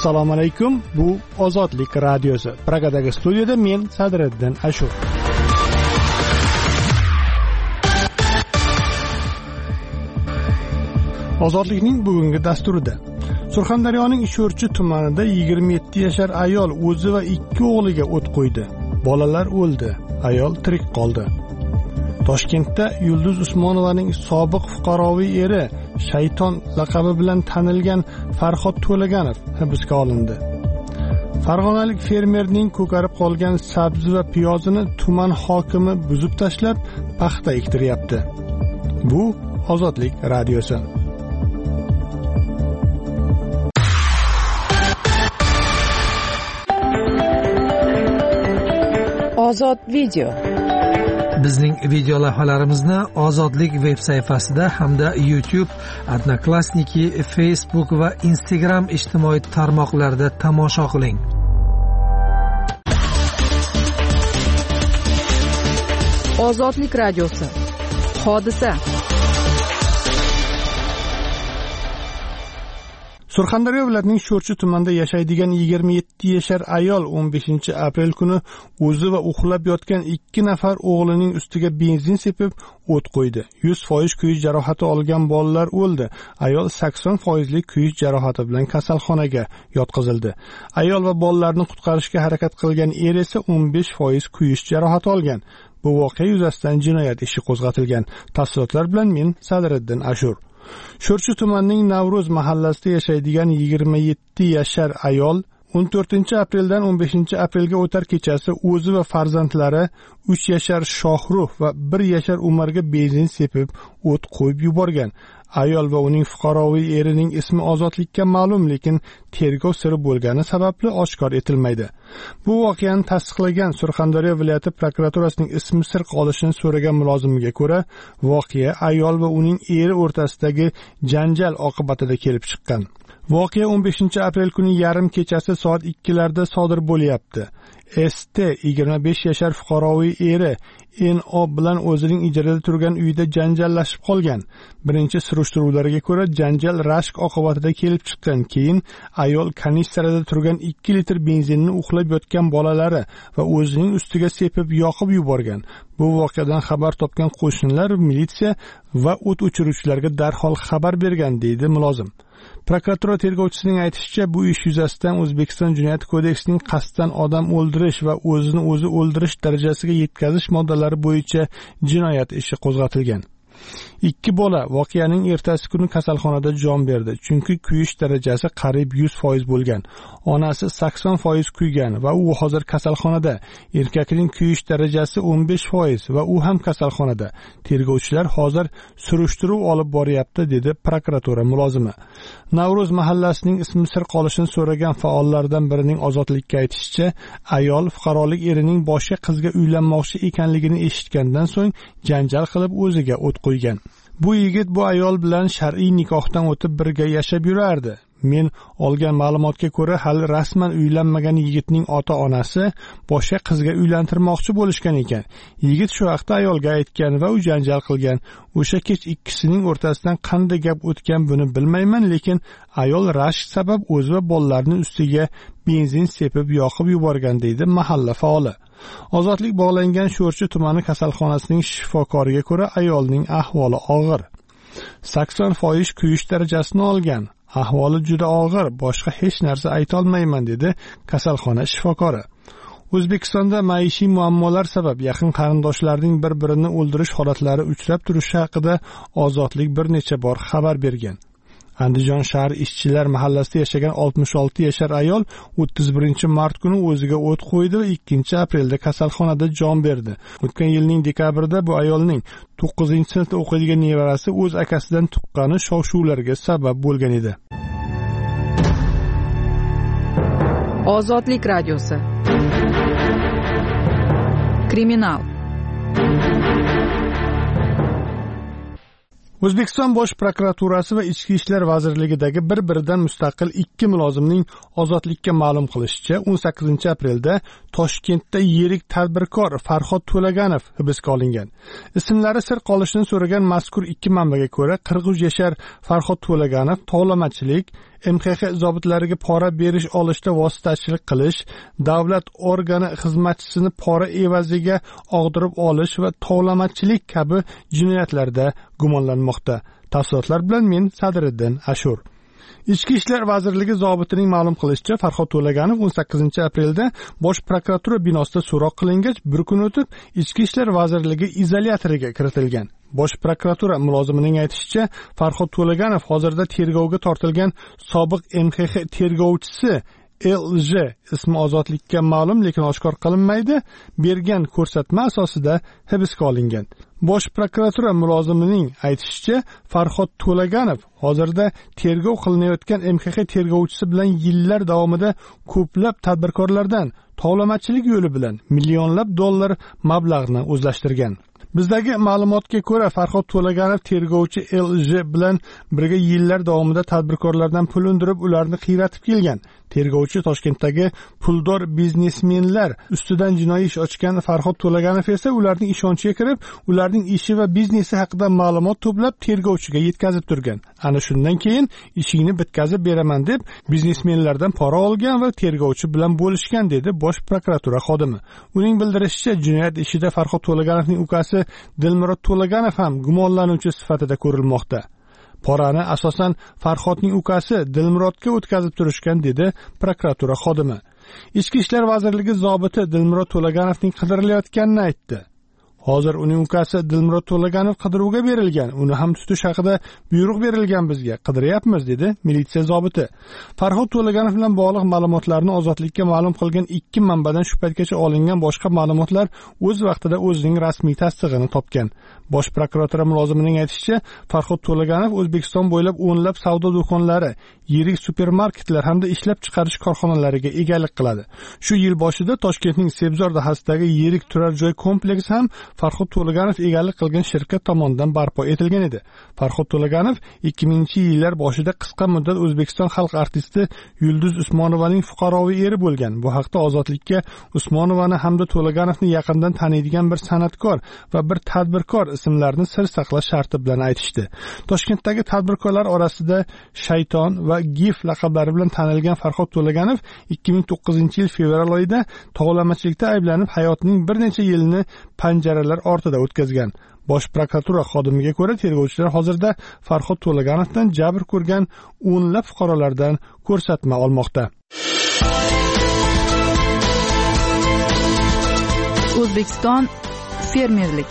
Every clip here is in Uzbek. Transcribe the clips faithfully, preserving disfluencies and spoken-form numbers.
Assalomu alaykum. Bu Ozodlik radiosi. Pragadagi studiyada men Sadriddin Ashur. Ozodlikning bugungi dasturida Surxondaryoning Sho'rchi tumanida yigirma yetti yashar ayol o'zi va ikki o'g'liga o't qo'ydi. Bolalar o'ldi, ayol tirik qoldi. Toshkentda Yulduz Usmonovaning sobiq fuqaroviy eri Shayton laqabi bilan tanilgan Farhod To'laganov hibsga olindi. Farg'onalik fermerning ko'karib qolgan sabzi va piyozini tuman hokimi buzib tashlab, paxta ektiryapti. Bu Ozodlik radiosi. Ozod video. Bizning video lavhalarimizni Ozodlik veb sayfasida hamda YouTube, Odnoklassniki, Facebook va Instagram ijtimoiy tarmoqlarida tomosha qiling. Ozodlik radiosi. Hodisa. Surxondaryo viloyatining Sho'rchi tumanida yashaydigan yigirma yetti yashar ayol o'n beshinchi aprel kuni o'zi va uxlab yotgan ikki nafar o'g'lining ustiga benzin sepib o't qo'ydi. yuz foiz kuyish jarohati olgan bolalar o'ldi. Ayol sakson foizlik kuyish jarohati bilan kasalxonaga yotqizildi. Ayol va bolalarni qutqarishga harakat qilgan er esa o'n besh foiz kuyish jarohati olgan. Bu voqea yuzasidan jinoyat ishi qo'zg'atilgan. Tafsilotlar bilan men Sadriddin Ashur. Sho'rchi tumanining Navro'z mahallasida yashaydigan yigirma yetti yashar ayol o'n to'rtinchi apreldan o'n beshinchi aprelga o'tar kechasi o'zi va farzandlari uch yashar Shohruh va bir yashar Umarga benzin sepib o't qo'yib yuborgan. Ayol va uning fuqaroviy erining ismi ozodlikka ma'lum, lekin tergov siri bo'lgani sababli oshkor etilmaydi. Bu voqeani tasdiqlagan Surxondaryo viloyati prokuraturasining ismi sir qolishini so'ragan mulozimiga ko'ra, voqea ayol va uning eri o'rtasidagi janjal oqibatida kelib chiqqan. Voqea o'n beshinchi aprel kuni yarim kechasi soat ikkilarda sodir bo'lyapti. S T yigirma besh yashar fuqaroviy eri N O bilan o'zining ijarada turgan uyida janjallashib qolgan. Birinchi surishtiruvlarga ko'ra, janjal rashk oqibatida kelib chiqqan. Keyin ayol kanistrada turgan ikki litr benzinni uxlab yotgan bolalari va o'zining ustiga sepib yoqib yuborgan. Bu voqeadan xabar topgan qo'shnilar militsiya va o't o'chiruvchilarga darhol xabar bergan, deydi mulozim. Prokuratura tergovchisining aytishicha, bu ish yuzasidan O'zbekiston Jinoyat kodeksining qasddan odam o'ldirish va o'zini o'zi o'ldirish darajasiga yetkazish moddalari bo'yicha jinoyat ishi qo'zg'atilgan. Ikki bola voqeaning ertasi kuni kasalxonada jon berdi, chunki kuyish darajasi qariyb yuz foiz bo'lgan. Onasi sakson foiz kuygan va u hozir kasalxonada. Erkakning kuyish darajasi o'n besh foiz va u ham kasalxonada. Tergovchilar hozir surishtiruv olib boryapti, dedi prokuratura mulozimi. Navro'z mahallasining ismi sir qolishini so'ragan faollardan birining Ozodlikka aytishicha, ayol fuqarolik erining boshqa qizga uylanmoqchi ekanligini eshitgandan so'ng janjal qilib o'ziga o't qo'ygan. Bu yigit bu ayol bilan shar'iy nikohdan o'tib birga yashab yurardi. Men olgan ma'lumotga ko'ra, hali rasman uylanmagan yigitning ota-onasi boshqa qizga uylantirmoqchi bo'lishgan ekan. Yigit shu vaqtda ayolga aytgan va u janjal qilgan. O'sha kech ikkisining o'rtasidan qanday gap o'tgan buni bilmayman, lekin ayol rashk sabab o'z va bolalarning ustiga benzin sepib yoqib yuborgan, deydi mahalla faoli. Ozodlik bog'langan Sho'rchi tumani kasalxonasining shifokoriga ko'ra, ayolning ahvoli og'ir. sakson foiz kuyish darajasini olgan. Ahvoli juda og'ir, boshqa hech narsa ayta olmayman, dedi kasalxona shifokori. O'zbekistonda maishiy muammolar sabab yaqin qarindoshlarning bir-birini o'ldirish holatlari uchrab turishi haqida Ozodlik bir necha bor xabar bergan. Andijon shahar ishchilar mahallasida yashagan oltmish olti yashar ayol o'ttiz birinchi mart kuni o'ziga o't qo'ydi va ikkinchi aprelda kasalxonada jon berdi. O'tgan yilning dekabrida bu ayolning to'qqizinchi sinfda o'qiydigan nevarasi o'z akasidan tuqqani shov-shuvlarga sabab bo'lgan edi. Ozodlik radiosi. Kriminal. O'zbekiston Bosh prokuraturasi va Ichki ishlar vazirligidagi bir-biridan mustaqil ikki mulozimning Ozodlikka ma'lum qilishicha, o'n sakkizinchi aprelda Toshkentda yirik tadbirkor Farhod To'laganov hibsga olingan. Ismlari sir qolishini so'ragan mazkur ikki manbaga ko'ra, qirq uch yashar Farhod To'laganov tovlamachilik, M X X zobitlariga pora berish olishda vositachilik qilish, davlat organi xizmatchisini pora evaziga og'dirib olish va tovlamachilik kabi jinoyatlarda gumonlanmoqda. Tafsilotlar bilan men Sadriddin Ashur. Ichki ishlar vazirligi zobitining ma'lum qilishicha, Farhod To'laganov o'n sakkizinchi aprelda Bosh prokuratura binosida so'roq qilingach, bir kun o'tib Ichki ishlar vazirligi izolyatoriga kiritilgan. Bosh prokuratura mulozimining aytishicha, Farhod To'laganov hozirda tergovga tortilgan sobiq M X X tergovchisi L J ismi ozodlikka ma'lum, lekin oshkor qilinmaydi, bergan ko'rsatma asosida hibsga olingan. Bosh prokuratura mulozimining aytishicha, Farhod To'laganov hozirda tergov qilinayotgan M X X tergovchisi bilan yillar davomida ko'plab tadbirkorlardan tovlamachilik yo'li bilan millionlab dollar mablag'ni o'zlashtirgan. Bizdagi ma'lumotga ko'ra, Farhod To'laganov tergovchi L J bilan birga yillar davomida tadbirkorlardan pul undirib, ularni qiyratib kelgan. Tergovchi Toshkentdagi puldor biznesmenlar ustidan jinoiy ish ochgan Farhod To'laganov esa ularning ishonchiga kirib, ularning ishi va biznesi haqida ma'lumot to'plab tergovchiga yetkazib turgan. Ana shundan keyin ishingni bitkazib beraman deb biznesmenlardan pora olgan va tergovchi bilan bo'lishgan, dedi Bosh prokuratura xodimi. Uning bildirishicha, jinoyat ishida Farhod To'laganovning ukasi Dilmurod To'laganov ham gumonlanuvchi sifatida ko'rilmoqda. Porani asosan Farhodning ukasi Dilmurodga o'tkazib turishgan, dedi prokuratura xodimi. Ichki ishlar vazirligi zobiti Dilmurod To'laganovning qidirilayotganini aytdi. Hozir uning ukasi Dilmurod To'laganov qidiruvga berilgan. Uni ham tutish haqida buyruq berilgan bizga. Qidiryapmiz, dedi militsiya zobiti. Farhod To'laganov bilan bog'liq ma'lumotlarni ozodlikka ma'lum qilgan ikki manbadan shu paytgacha olingan boshqa ma'lumotlar o'z vaqtida o'zining rasmiy tasdig'ini topgan. Bosh prokuratura mulozimining aytishicha, Farhod To'laganov O'zbekiston bo'ylab o'nlab savdo do'konlari, yirik supermarketlar hamda ishlab chiqarish korxonalariga egalik qiladi. Shu yil boshida Toshkentning Sebzor dahasidagi yirik turar joy kompleksi ham Farhod To'laganov egalik qilgan shirkat tomonidan barpo etilgan edi. Farhod To'laganov ikki mingchi yillar boshida qisqa muddat O'zbekiston xalq artisti Yulduz Usmonovaning fuqaroviy eri bo'lgan. Bu haqda Ozodlikka Usmonovani hamda To'laganovni yaqindan taniydigan bir san'atkor va bir tadbirkor ismlarini sir saqlash sharti bilan aytishdi. Toshkentdagi tadbirkorlar orasida Shayton va Gif laqablari bilan tanilgan Farhod To'laganov ikki ming to'qqizinchi yil fevral oyida tovlamachilikda ayblanib, hayotining bir necha yilini panjaralar ortida o'tkazgan. Bosh prokuratura xodimiga ko'ra, tergovchilar hozirda Farhod To'laganovdan jabr ko'rgan o'nlab fuqarolardan ko'rsatma olmoqda. O'zbekiston fermerlik.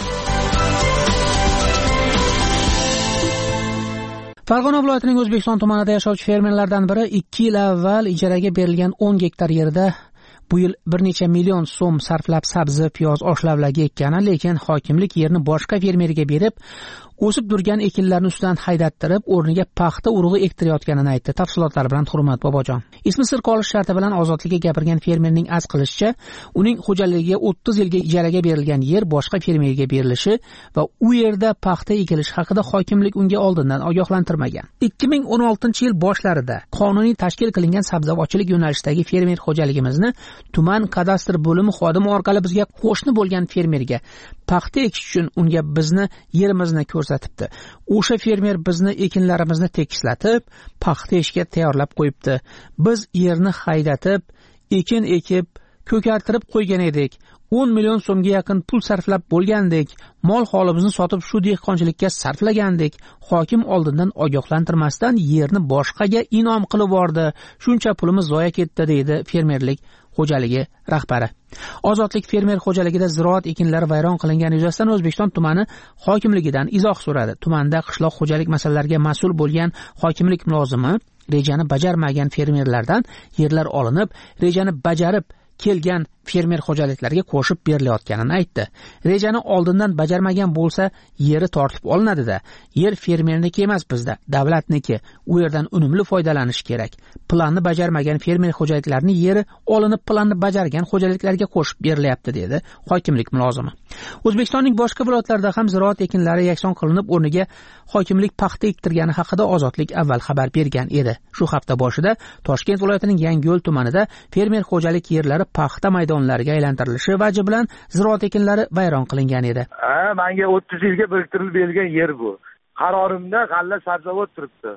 Farg'ona viloyatining O'zbekiston tumanida yashovchi fermerlardan biri ikki yil avval ijaraga berilgan o'n gektar yerda bu yil bir necha million so'm sarflab sabzi, piyoz, oshlavlagi ekkani, lekin hokimlik yerni boshqa fermerga berib, o'sib turgan ekinlarni ustidan haydattirib, o'rniga paxta urug'i ektirayotganini aytdi. Tafsilotlar bilan Hurmat Bobojon. Ismi sir qolish sharti bilan ozodlikka gapirgan fermerning az qilishicha, uning xo'jaligiga o'ttiz yilga ijaraga berilgan yer boshqa fermerga berilishi va u yerda paxta ekilishi haqida hokimlik unga oldindan ogohlantirmagan. ikki ming o'n oltinchi yil boshlarida qonuniy tashkil qilingan sabzavotchilik yo'nalishidagi fermer xo'jaligimizni tuman kadastr bo'limi xodimi orqali bizga qo'shni bo'lgan fermerga paxta ekish uchun unga bizni yerimizni ko'rsatibdi. O'sha fermer bizni ekinlarimizni tekislatib, paxta ekishga tayyorlab qo'yibdi. Biz yerni haydatib, ekin ekib, ko'kartirib qo'ygan edik. o'n million so'mga yaqin pul sarflab bo'lgandik. Mol holimizni sotib shu dehqonchilikka sarflagandik. Hokim oldindan ogohlantirmasdan yerni boshqaga inom qilib bordi. Shuncha pulimiz zoya ketdi, deydi fermerlik xo'jaligi rahbari. Ozodlik fermer xo'jaligida ziroat ekinlari vayron qilingani yuzasidan O'zbekiston tumani hokimligidan izoh so'radi. Tumanda qishloq xo'jalik masalalariga mas'ul bo'lgan hokimlik mulozimi rejani bajarmagan fermerlardan yerlar olinib, rejani bajarib kelgan fermer xo'jaliklarga qo'shib berilayotganini aytdi. Rejani oldindan bajarmagan bo'lsa, yeri tortib olinadi-da. Yer fermerniki emas bizda, davlatniki. U yerdan unumli foydalanish kerak. Planni bajarmagan fermer xo'jaliklarining yeri olinib, planni bajargan xo'jaliklarga qo'shib berilyapti, dedi hokimlik mulozimi. O'zbekistonning boshqa viloyatlarida ham ziroat ekinlari yakson qilinib, o'rniga hokimlik paxta ektirgani haqida Ozodlik avval xabar bergan edi. Shu hafta boshida Toshkent viloyatining Yangiyo'l tumanida fermer xo'jalik yerlari paxta maydonlariga aylantirilishi vaji bilan ziroat ekinlari vayron qilingan edi. Ha, menga o'ttiz yilga biriktirilib berilgan yer bu. Qarorimda g'alla sabzavot turibdi.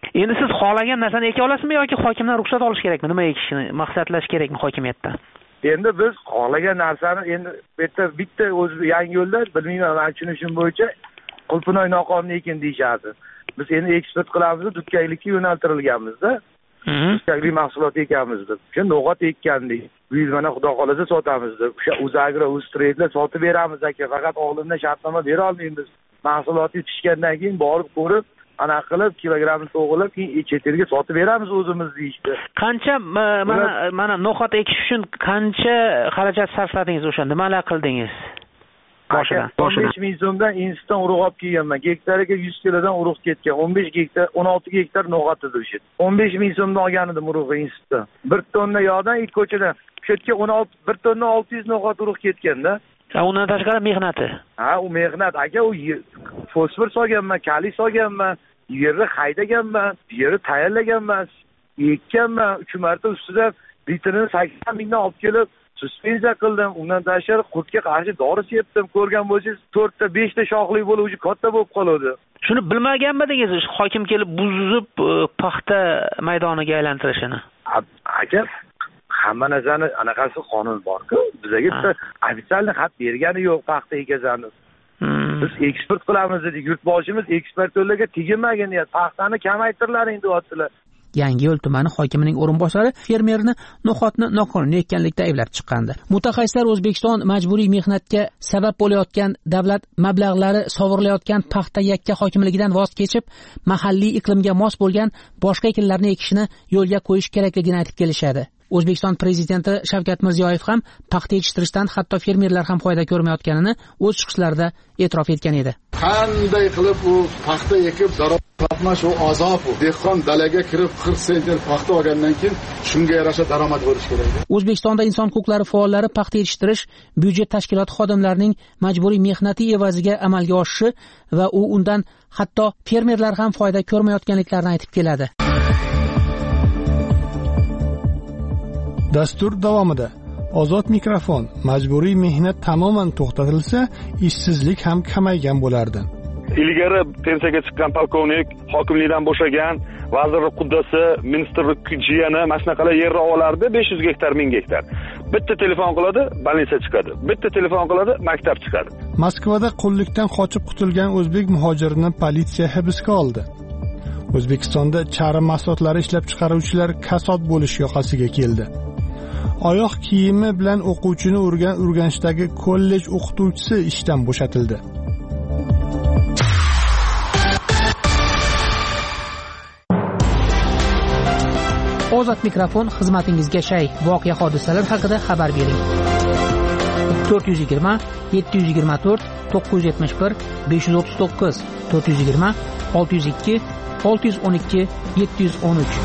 Endi siz xohlagan narsani eka olasizmi yoki hokimdan ruxsat olish kerakmi? Nima ekishni maqsadlash kerakmi hokimiyatdan? Endi biz xohlagan narsani endi bitta bitta o'zi yangi yo'lda bilmayman, men tushunishim bo'yicha Qulpinoy noqonuniy ekin deyshadi. Biz endi eksport qilamiz, dukkaklikka yo'naltirilganmiz-da. Dukkaklik mahsulot ekanmiz deb. O'sha no'g'at ekkandik. Bu yil mana xudo xolasa sotamiz deb. O'sha Uzagro, Uztrade'lar sotib beramiz aka. Faqat oldindan shartnoma bera olmaymiz. Mahsulotni pishgandan keyin borib ko'rib, ana qilib kilogramni to'g'rilab, keyin chet elga sotib beramiz o'zimiz deyishdi. Qancha mana mana no'g'at ekish uchun qancha xarajat sarfladingiz o'shanda? Nimalar qildingiz? Boshidan. o'n besh ming so'mdan institutdan urug' olib kelganman. Gektariga yuz kilodan urug' ketgan. o'n besh gektar, o'n olti gektar no'g'at edi o'sha. o'n besh ming so'mdan olgan edim urug'ni institutdan. bir tonna yog'dan ikki ko'chadan. O'sha yerga o'n olti bir tonna olti yuz no'g'at urug' ketganda. Undan tashqari mehnati. Ha, u mehnat. Aka, u fosfor solganman, kaliy solganman, yerni haydaganman, yerni tayyorlaganman, ekkanman, uch marta ustidan litrini sakson mingdan olib kelib suspensiya qildim. Undan tashqari qurtga qarshi dori sepdim. Ko'rgan bo'lsangiz, to'rtta, beshta shoxli bo'lib, o'zi katta bo'lib qoladi. Shuni bilmaganmidingiz, hokim kelib buzib paxta maydoniga aylantirishini? Aka, hamma narsani anaqasi qonun bor-ku. Bizga bitta ofitsialniy xat bergani yo'q paxta ekazani. Biz eksport qilamiz dedik. Yurtboshimiz eksportyorlarga tegmagin, paxtani kamaytirlaring deyaptilar. Yangiyo'l tumani hokimining o'rinbosari fermerni no'xatni noqonuniy ekkanlikda ayblab chiqqandi. Mutaxassislar O'zbekiston majburiy mehnatga sabab bo'layotgan davlat mablag'lari sovurilayotgan paxta yakka hokimligidan voz kechib, mahalliy iqlimga mos bo'lgan boshqa ekinlarni ekishni yo'lga qo'yish kerakligini aytib kelishadi. O'zbekiston prezidenti Shavkat Mirziyoyev ham paxta yetishtirishdan hatto fermerlar ham foyda ko'rmayotganini o'z chiqishlarida e'tirof etgan edi. Qanday qilib u paxta ekib daromad topmash u azob u. Dehqon dalaga kirib qirq sentir paxta olgandan keyin shunga yarasha daromad bo'lish kerak. O'zbekistonda inson huquqlari faollari paxta yetishtirish byudjet tashkiloti xodimlarining majburiy mehnati evaziga amalga oshishi va u undan hatto fermerlar ham foyda ko'rmayotganliklarini aytib keladi. Dastur davomida ozod mikrofon majburiy mehnat tamoman to'xtatilsa, ishsizlik ham kamaygan bo'lardi. Ilgari pensiyaga chiqqan polkovnik, hokimlikdan bo'shagan, vazirlik quddasi, ministrlik jiyani mana shunaqalar yerni olardi, besh yuz gektar, ming gektar. Bitta telefon qiladi, больница chiqadi. Bitta telefon qiladi, maktab chiqadi. Moskvada qullikdan qochib qutulgan o'zbek muhojirini politsiya hibsga oldi. O'zbekistonda charm mahsulotlari ishlab chiqaruvchilar kasod bo'lish yoqasiga keldi. Oyoq kiyimi bilan o'quvchini urgan Urganchdagi kollej o'qituvchisi ishdan bo'shatildi. Ozod mikrofon xizmatingizga shay. Voqea hodisalar haqida xabar bering. to'rt yuz yigirma yetti yuz yigirma to'rt to'qqiz yuz yetmish bir besh yuz o'ttiz to'qqiz to'rt yuz yigirma olti yuz ikki olti yuz o'n ikki yetti yuz o'n uch.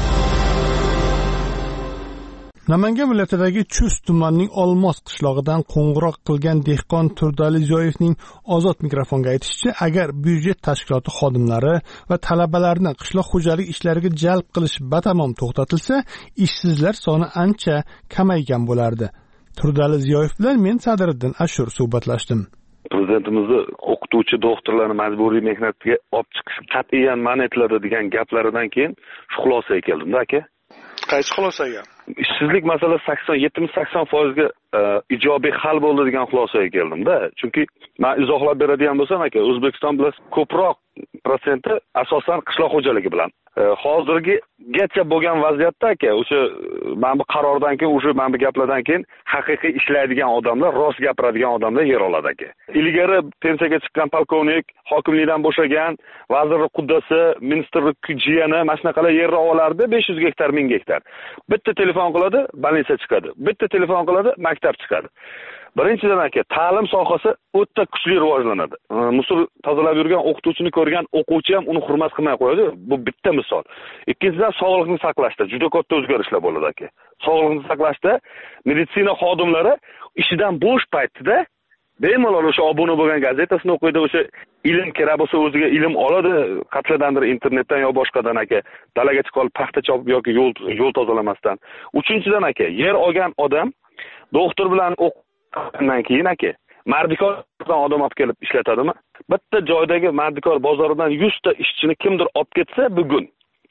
Namangan viloyatidagi Chust tumanining Olmos qishlog'idan qo'ng'iroq qilgan dehqon Turdali Zoyevning ozod mikrofonga aytishicha, agar byudjet tashkiloti xodimlari va talabalarni qishloq xo'jalik ishlariga jalb qilish batamom to'xtatilsa, ishsizlar soni ancha kamaygan bo'lardi. Turdali Zoyev bilan men Sadriddin Ashur suhbatlashdim. Prezidentimizni o'qituvchi doktorlarni majburiy mehnatga olib chiqish qat'iyan man etiladi degan gaplaridan keyin shu xulosaga keldim-da aka. Qaysi xulosaga? Ishsizlik masalasi sakson yetmish sakson foiz ga ijobiy hal bo'ldi degan xulosaga keldim-da. Chunki men izohlab beradigan bo'lsam aka, O'zbekiston bilan ko'proq protsenti asosan qishloq xo'jaligi bilan. Hozirgacha bo'lgan vaziyatda aka, o'sha men bu qarordan keyin, o'sha men bu gaplardan keyin haqiqiy ishlaydigan odamlar, rost gapiradigan odamlar yer oladi aka. Ilgari pensiyaga chiqqan polkovnik, hokimlikdan bo'shagan, vazirlik quddasi, ministrlik jiyani mana shunaqalar yerni olardi, besh yuz gektar, ming gektar. Bitta telefon qiladi, больница chiqadi. Bitta telefon qiladi, maktab chiqadi. Birinchidan aka, ta'lim sohasi o'ta kuchli rivojlanadi. Musul tozalab yurgan o'qituvchini ko'rgan o'quvchi ham uni hurmat qilmay qo'yadi. Bu bitta misol. Ikkinchidan sog'liqni saqlashda juda katta o'zgarishlar bo'ladi aka. Sog'liqni saqlashda meditsina xodimlari ishidan bo'sh paytida bemalol o'sha obuna bo'lgan gazetasini o'qiydi, o'sha ilm kerak bo'lsa o'ziga ilm oladi, qatladandir internetdan yo boshqadan aka, dalaga chiqib paxta chopib yoki yo'l yo'l tozalamasdan. Uchinchidan aka, yer olgan odam doktor bilan o'qigandan keyin aka, mardikordan odam olib kelib ishlatadimi? Bitta joydagi mardikor bozoridan yuz ta ishchini kimdir olib ketsa bugun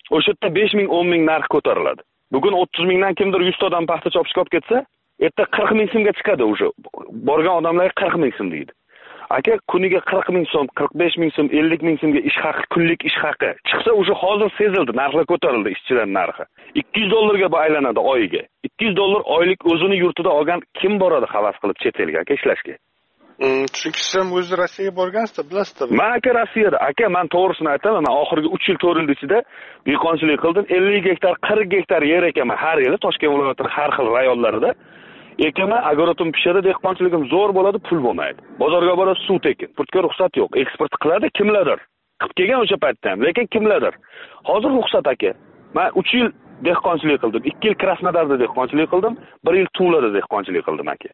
o'sha yerda besh ming o'n ming narx ko'tariladi. Bugun o'ttiz mingdan kimdir yuz ta odam paxta chopishga olib ketsa, erta qirq ming so'mga chiqadi o'sha. Borgan odamlarga qirq ming so'm deydi. Aka, kuniga qirq ming so'm, qirq besh ming so'm, ellik ming so'mga ish haqi, kunlik ish haqi chiqsa, o'sha hozir sezildi, narxlar ko'tarildi, ishchilar narxi. ikki yuz dollarga aylanadi oyiga. ikki yuz dollar oylik o'zini yurtida olgan kim boradi havas qilib chet elga aka ishlashga? Chunki siz ham o'zi Rossiyaga borgansizda, bilasizda. Men aka Rossiyada, aka men to'g'risini aytaman, men oxirgi uch yil to'rt yil ichida dehqonchilik qildim. ellik gektar, qirq gektar yer ekaman har yili Toshkent viloyatining har xil rayonlarida. Ekaman, agorotim pishadi, dehqonchiligim zo'r bo'ladi, pul bo'lmaydi. Bozorga borib suv tekin, purtga ruxsat yo'q. Eksport qiladi kimlardir? Qilib kelgan o'sha paytda ham, lekin kimlardir? Hozir ruxsat aka. Men uch yil dehqonchilik qildim. ikki yil Krasnodarda dehqonchilik qildim, bir yil Tuvada dehqonchilik qildim aka.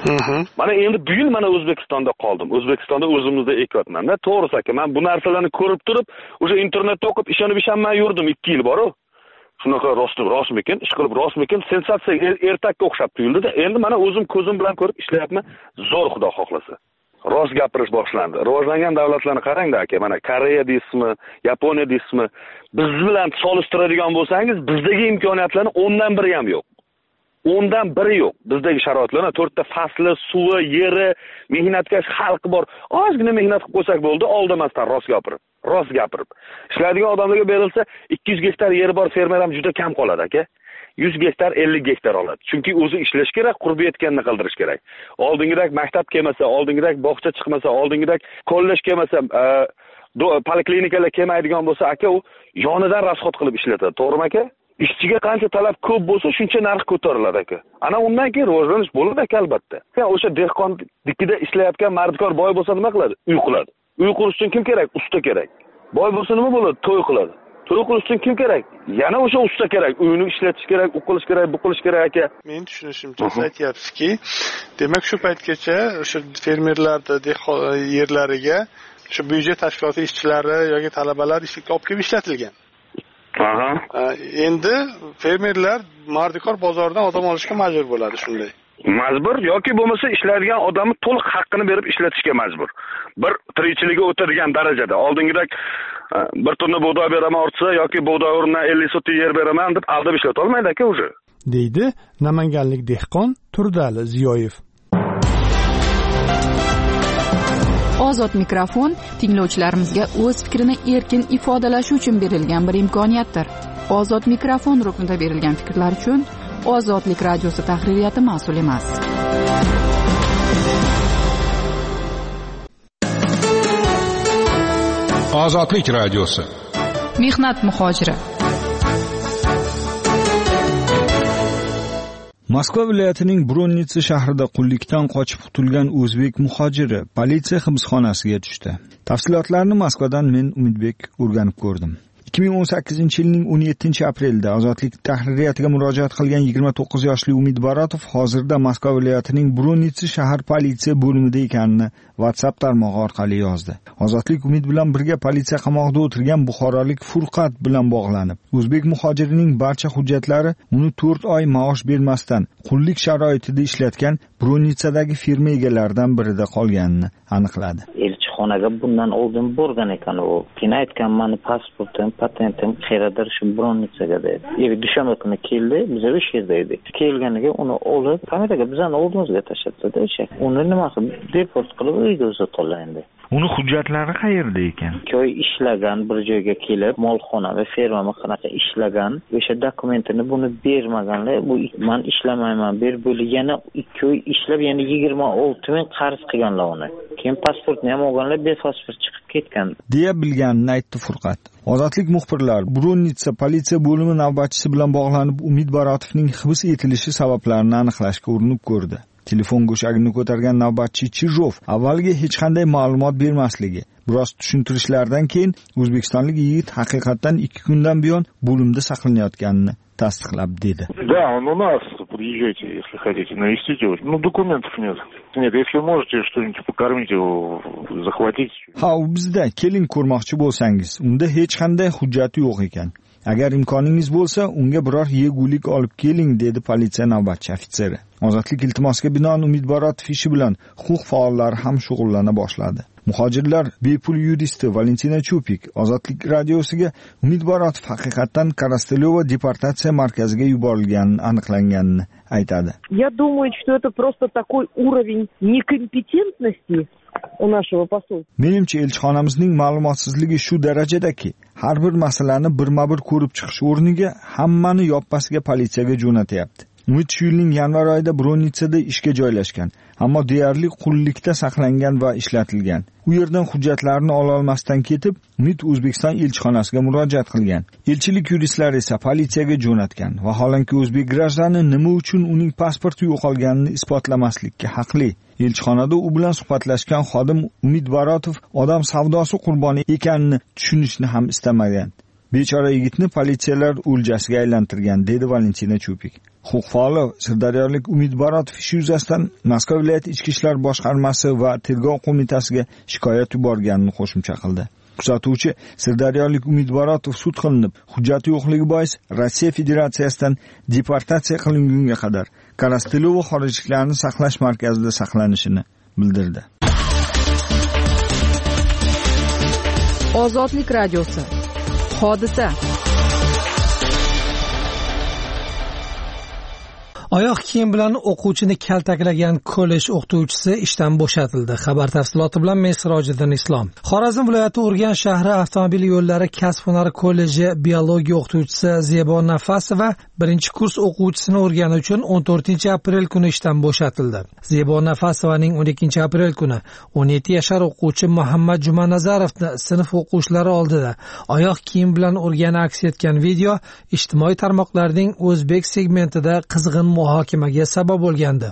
Mana endi bu yil mana O'zbekistonda qoldim. O'zbekistonda o'zimizda ekyapman-da. To'g'risi aka, men bu narsalarni ko'rib turib, o'sha internetda o'qib ishonib ishonmay yurdim ikki yil bor-ku. Shunaqa rostmi, rostmikin, ish qilib rostmikin, sensatsiya ertakka o'xshab tuyuldi-da. Endi mana o'zim ko'zim bilan ko'rib ishlayapman. Zo'r Xudo xohlasa. Rost gapirish boshlandi. Rivojlangan davlatlarni qarang-da aka, mana Koreya deysizmi, Yaponiya deysizmi, biz bilan solishtiradigan bo'lsangiz, bizdagi imkoniyatlarning o'ndan biri ham yo'q. o'ndan biri yo'q. Bizdagi sharoitlarning to'rtta fasli, suvi, yeri, mehnatkash xalqi bor. Ozgina mehnat qilib qo'ysak bo'ldi, oldamasdan rost gapirib, rost gapirib. Ishlaydigan odamlarga berilsa, ikki yuz gektar yeri bor fermer ham juda kam qoladi aka. yuz gektar, ellik gektar oladi. Chunki o'zi ishlash kerak, qurbi yetganini qildirish kerak. Oldingidak maktab kelmasa, oldingidak bog'cha chiqmasa, oldingidak kollej kelmasa, poliklinikalar kelmaydigan bo'lsa, aka u yonidan rasxod qilib ishlatadi. To'g'rimi aka? Ishchiga qancha talab ko'p bo'lsa, shuncha narx ko'tariladi aka. Ana undan keyin rivojlanish bo'ladi aka albatta. O'sha dehqonlikda ishlayotgan mardikor boy bo'lsa nima qiladi? Uy qiladi. Uy qurish uchun kim kerak? Usta kerak. Boy bo'lsa nima bo'ladi? To'y qiladi. To'y qilish uchun kim kerak? Yana o'sha usta kerak. Uyini ishlatish kerak, u qilish kerak, bu qilish kerak aka. Men tushunishimcha siz aytyapsizki, demak shu paytgacha o'sha fermerlarda yerlariga shu byudjet tashkiloti ishchilari yoki talabalar ishga olib kelib ishlatilgan. Aha. Endi fermerlar mardikor bozordan odam olishga majbur bo'ladi shunday. Majbur yoki bo'lmasa ishlaydigan odamni to'liq haqqini berib ishlatishga majbur. Bir tirikchiligi o'tadigan darajada. Oldingidak bir tonna bug'doy beraman ortsa yoki bug'doy o'rnidan ellik sotix yer beraman deb aldab ishlata olmaydi aka o'zi. Deydi Namanganlik dehqon Turdali Ziyoyev. Ozod mikrofon tinglovchilarimizga o'z fikrini erkin ifodalashi uchun berilgan bir imkoniyatdir. Ozod mikrofon ruknida berilgan fikrlar uchun Ozodlik radiosi tahririyati mas'ul emas. Ozodlik radiosi. Mehnat muhojiri. Moskva viloyatining Bronnitsa shahrida qullikdan qochib qutulgan o'zbek muhojiri politsiya hibsxonasiga tushdi. Tafsilotlarni Moskvadan men Umidbek o'rganib ko'rdim. ikki ming o'n sakkizinchi yilning o'n yettinchi aprelida Ozodlik tahririyatiga murojaat qilgan yigirma to'qqiz yoshli Umid Baratov hozirda Moskva viloyatining Bronnitsa shahar politsiya bo'limida ekanini WhatsApp tarmog'i orqali yozdi. Ozodlik Umid bilan birga politsiya qamoqda o'tirgan buxorolik Furqat bilan bog'lanib, o'zbek muhojirining barcha hujjatlari uni to'rt oy maosh bermasdan qullik sharoitida ishlatgan Bronnitsadagi firma egalaridan birida qolganini aniqladi. Xonaga bundan oldin borgan ekan u. Keyin aytgan, meni pasportim, patentim qayerdadir shu Bronnitsaga dedi. Evi dushanba kuni keldi, biz o'sha yerda edik. Kelganiga uni olib, kameraga bizani oldimizga tashladi o'sha. Uni nima qilib, deport qilib uyga uzatolandi. Uni hujjatlari qayerda ekan? Ko'y ishlagan, bir joyga kelib, molxona va ferma qanaqa ishlagan, o'sha dokumentini buni bermaganlar. Bu men ishlamayman, ber bo'li yana ikki oy ishlab, yana yigirma olti ming qarz qilganlar uni. Keyin pasportni ham olganlar, bepasport chiqib ketgan. deya bilganini aytdi Furqat. Ozodlik muxbirlar Bronnitsa politsiya bo'limi navbatchisi bilan bog'lanib, Umid Baratovning hibs etilishi sabablarini aniqlashga urinib ko'rdi. Telefon go'shagini ko'targan navbatchi Chijov avvaliga hech qanday ma'lumot bermasligi, biroz tushuntirishlardan keyin o'zbekistonlik yigit haqiqatan ikki kundan buyon bo'limda saqlanayotganini tasdiqlab dedi. Да, он у нас. Приезжайте, если хотите, навестите его. Ну, документов нет. Нет, если можете что-нибудь покормить его, захватить. Ha, u bizda keling ko'rmoqchi bo'lsangiz, unda hech qanday hujjati yo'q ekan. Agar imkoningiz bo'lsa, unga biror yegulik olib keling, dedi politsiya navbatchi ofitseri. Ozodlik iltimosiga binoan Umid Baratov ishi bilan huquq faollari ham shug'ullana boshladi. Muhojirlar bepul yuristi Valentina Chupik Ozodlik radiosiga Umid Boratov haqiqatan Korostelyovo deportatsiya markaziga yuborilganini aniqlanganini aytadi. Я думаю, что это просто такой уровень некомпетентности у нашего посольства. Menimcha elchixonamizning ma'lumotsizligi shu darajadaki, har bir masalani birma-bir ko'rib chiqish o'rniga hammani yoppasiga politsiyaga jo'natyapti. Umid shu yilning yanvar oyida Bronitsada ishga joylashgan, ammo deyarli qullikda saqlangan va ishlatilgan. U yerdan hujjatlarini ola olmasdan ketib, Umid O'zbekiston elchixonasiga murojaat qilgan. Elchilik yuristlari esa politsiyaga jo'natgan. Vaholanki o'zbek grajlari nima uchun uning pasporti yo'qolganini isbotlamaslikka haqli. Elchixonada u bilan suhbatlashgan xodim Umid Boratov odam savdosi qurboni ekanini tushunishni ham istamagan. Bechora yigitni politsiyalar o'ljasiga aylantirgan, dedi Valentina Chupik. Huquq faoli sirdaryolik Umid Boratov ishi yuzasidan Moskva viloyati ichki ishlar boshqarmasi va tergov qo'mitasiga shikoyat yuborganini qo'shimcha qildi. Kuzatuvchi sirdaryolik Umid Boratov sud qilinib, hujjati yo'qligi bois Rossiya Federatsiyasidan deportatsiya qilingunga qadar Korostelyovo xorijliklarni saqlash markazida saqlanishini bildirdi. Ozodlik radiosi. Hodisa. Oyoq kiyim bilan o'quvchini kaltaklagan kollej o'qituvchisi ishdan bo'shatildi. Xabar tafsiloti bilan men Sirojiddin Islom. Xorazm viloyati Urgan shahri avtomobil yo'llari kasb-hunar kolleji biologiya o'qituvchisi Zebo Nafasova birinchi kurs o'quvchisini urgani uchun o'n to'rtinchi aprel kuni ishdan bo'shatildi. Zebo Nafasovaning o'n ikkinchi aprel kuni o'n yetti yashar o'quvchi Muhammad Jumanazarovni sinf o'quvchilari oldida oyoq kiyim bilan urgani aks etgan video ijtimoiy tarmoqlarning o'zbek segmentida qizg'in muhokamaga sabab bo'lgandi.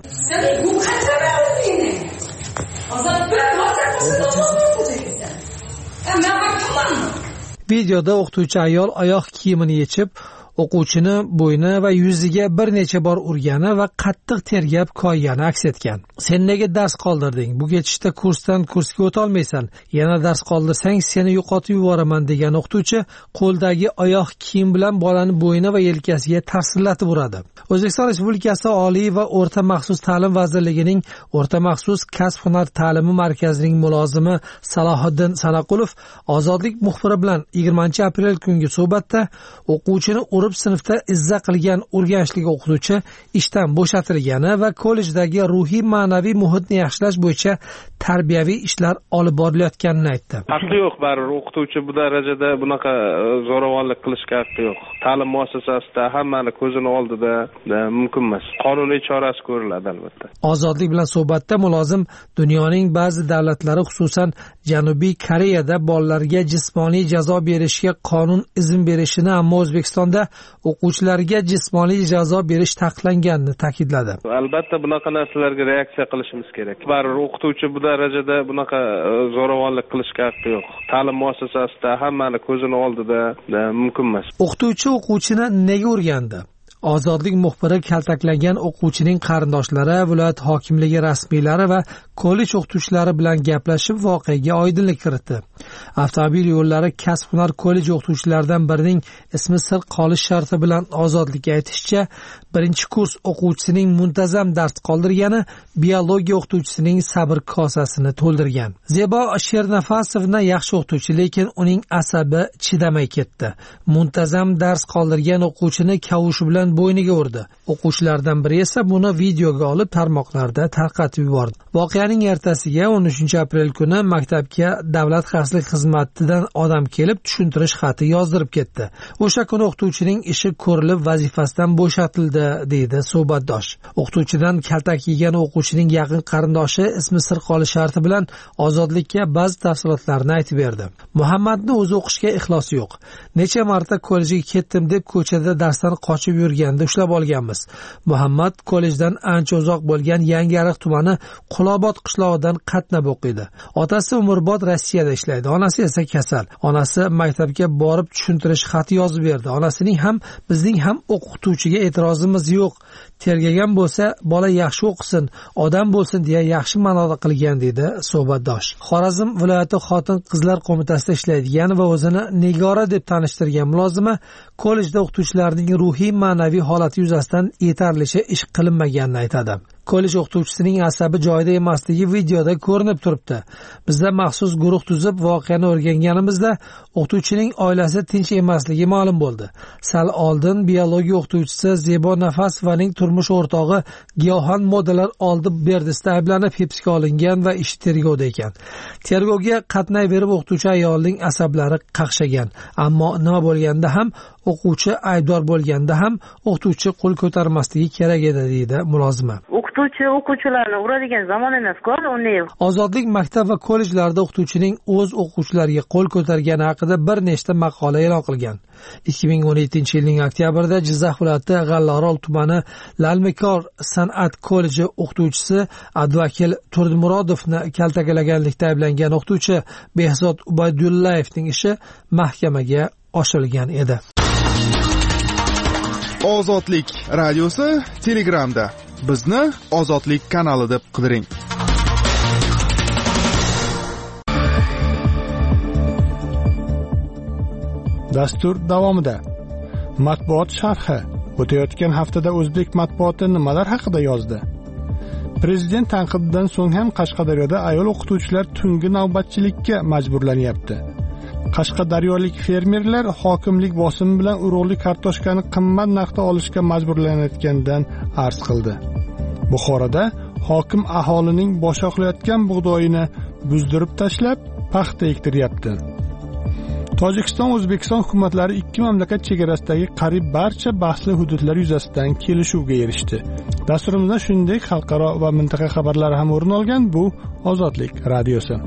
Videoda o'qituvchi ayol oyoq kiyimini yechib, o'quvchini bo'yni va yuziga bir necha bor urgani va qattiq tergab ko'ygani aks etgan. Sen nega dars qoldirding? Bu ketishda kursdan kursga o'ta olmaysan. Yana dars qoldirsang seni yo'qotib yuboraman degan o'qituvchi qo'ldagi oyoq kiyim bilan bolani bo'yni va yelkasiga tarsillatib uradi. O'zbekiston Respublikasi Oliy va o'rta maxsus ta'lim vazirligining o'rta maxsus kasb-hunar ta'limi markazining mulozimi Salohiddin Sanaqulov Ozodlik muxbiri bilan yigirmanchi aprel kungi suhbatda o'quvchini urib sinfda izza qilgan urganchlik o'qituvchi ishdan bo'shatilgani va kollejdagi ruhiy ma'naviy muhitni yaxshilash bo'yicha tarbiyaviy ishlar olib borilayotganini aytdi. Haqqi yo'q, baribir o'qituvchi bu darajada bunaqa zo'ravonlik qilishga haqqi yo'q. Ta'lim muassasasida hammani ko'zini oldida mumkin emas. Qonuniy chorasi ko'riladi albatta. Ozodlik bilan suhbatda mulozim dunyoning ba'zi davlatlari, xususan Janubiy Koreyada bolalarga jismoniy jazo berishga qonun izn berishini, ammo O'zbekistonda o'quvchilarga jismoniy jazo berish taqiqlanganini ta'kidladi. Albatta bunaqa narsalarga reaksiya qilishimiz kerak. Baribir o'qituvchi bu darajada bunaqa zo'ravonlik qilishga haqqi yo'q. Ta'lim muassasasida hammani ko'zini oldida mumkin emas. O'qituvchi o'quvchini nega urgandi? Ozodlik muxbiri kaltaklangan o'quvchining qarindoshlari, viloyat hokimligi rasmiylari va kollej o'qituvchilari bilan gaplashib voqeaga oydinlik kiritdi. Avtomobil yo'llari kasb-hunar kollej o'qituvchilaridan birining ismi sir qolish sharti bilan Ozodlikka aytishicha, birinchi kurs o'quvchisining muntazam dars qoldirgani biologiya o'qituvchisining sabr kosasini to'ldirgan. Zebo Shernafasovna yaxshi o'qituvchi, lekin uning asabi chidamay ketdi. Muntazam dars qoldirgan o'quvchini kavushi bilan bo'yniga urdi. O'quvchilardan biri esa buni videoga olib tarmoqlarda tarqatib yubordi. Voqeaning ertasiga o'n uchinchi aprel kuni maktabga davlat xavfsizlik xizmatidan odam kelib tushuntirish xati yozdirib ketdi. O'sha kuni o'qituvchining ishi ko'rilib vazifasidan bo'shatildi, deydi suhbatdosh. O'qituvchidan kaltak yegan o'quvchining yaqin qarindoshi ismi sir qolish sharti bilan Ozodlikka ba'zi tafsilotlarni aytib berdi. Muhammadni o'zi o'qishga ixlosi yo'q. Necha marta kollejga ketdim deb ko'chada darsdan qochib yurganda ushlab olganmiz. Muhammad kollejdan ancha uzoq bo'lgan Yangiariq tumani Qulobod qishlog'idan qatnab o'qiydi. Otasi umrbod Rossiyada ishlaydi, onasi esa kasal. Onasi maktabga borib tushuntirish xati yozib berdi. Onasining ham bizning ham o'qituvchiga e'tirozimiz yo'q. Tergagan bo'lsa, bola yaxshi o'qisin, odam bo'lsin deya yaxshi ma'noda qilgan, dedi suhbatdosh. Xorazm viloyati xotin-qizlar qo'mitasida ishlaydigan va o'zini Nigora deb tanishtirgan mulozima kollejda o'qituvchilarning ruhiy ma'naviy holati yuzasidan yetarlicha ish qilinmaganini aytadi. kollej o'qituvchisining asabi joyida emasligi videoda ko'rinib turibdi. Bizda maxsus guruh tuzib voqeani o'rganganimizda o'qituvchining oilasi tinch emasligi ma'lum bo'ldi. Sal oldin biologiya o'qituvchisi Zebo Nafasovaning turmush o'rtog'i giyohvand moddalar oldi berdisida ayblanib hibsga olingan va ish tergovda ekan. Tergovga qatnayverib o'qituvchi ayolning asablari qaqshagan. Ammo nima bo'lganda ham o'quvchi aybdor bo'lganda ham o'qituvchi qo'l ko'tarmasligi kerak edi deydi mulozima. O'qituvchi o'quvchilarni uradigan zamon emas-ku, uni. Ozodlik maktab va kollejlarda o'qituvchining o'z o'quvchilariga qo'l ko'targani haqida bir nechta maqola e'lon qilgan. ikki ming o'n yettinchi yilning oktyabrida Jizzax viloyati G'allaorol tumani Lalmikor san'at kolleji o'qituvchisi Advakil Turdimurodovni kaltakalaganlikda ayblangan o'qituvchi Behzod Ubaydullayevning ishi mahkamaga oshirilgan edi. Ozodlik radiosi Telegramda. Bizni Ozodlik kanali deb qidiring. Dastur davomida matbuot sharhi. O'tayotgan haftada o'zbek matbuoti nimalar haqida yozdi? Prezident tanqididan so'ng ham Qashqadaryoda ayol o'qituvchilar tungi navbatchilikka majburlanyapti. Qashqadaryolik fermerlar hokimlik bosimi bilan urug'li kartoshkani qimmat narxda olishga majburlanayotganidan arz qildi. Buxoroda hokim aholining boshoqlayotgan bug'doyini buzdirib tashlab paxta ektiryapti. Tojikiston O'zbekiston hukumatlari ikki mamlakat chegarasidagi qariyb barcha bahsli hududlar yuzasidan kelishuvga erishdi. Dasturimizda shuningdek xalqaro va mintaqa xabarlari ham o'rin olgan. Bu Ozodlik radiosi.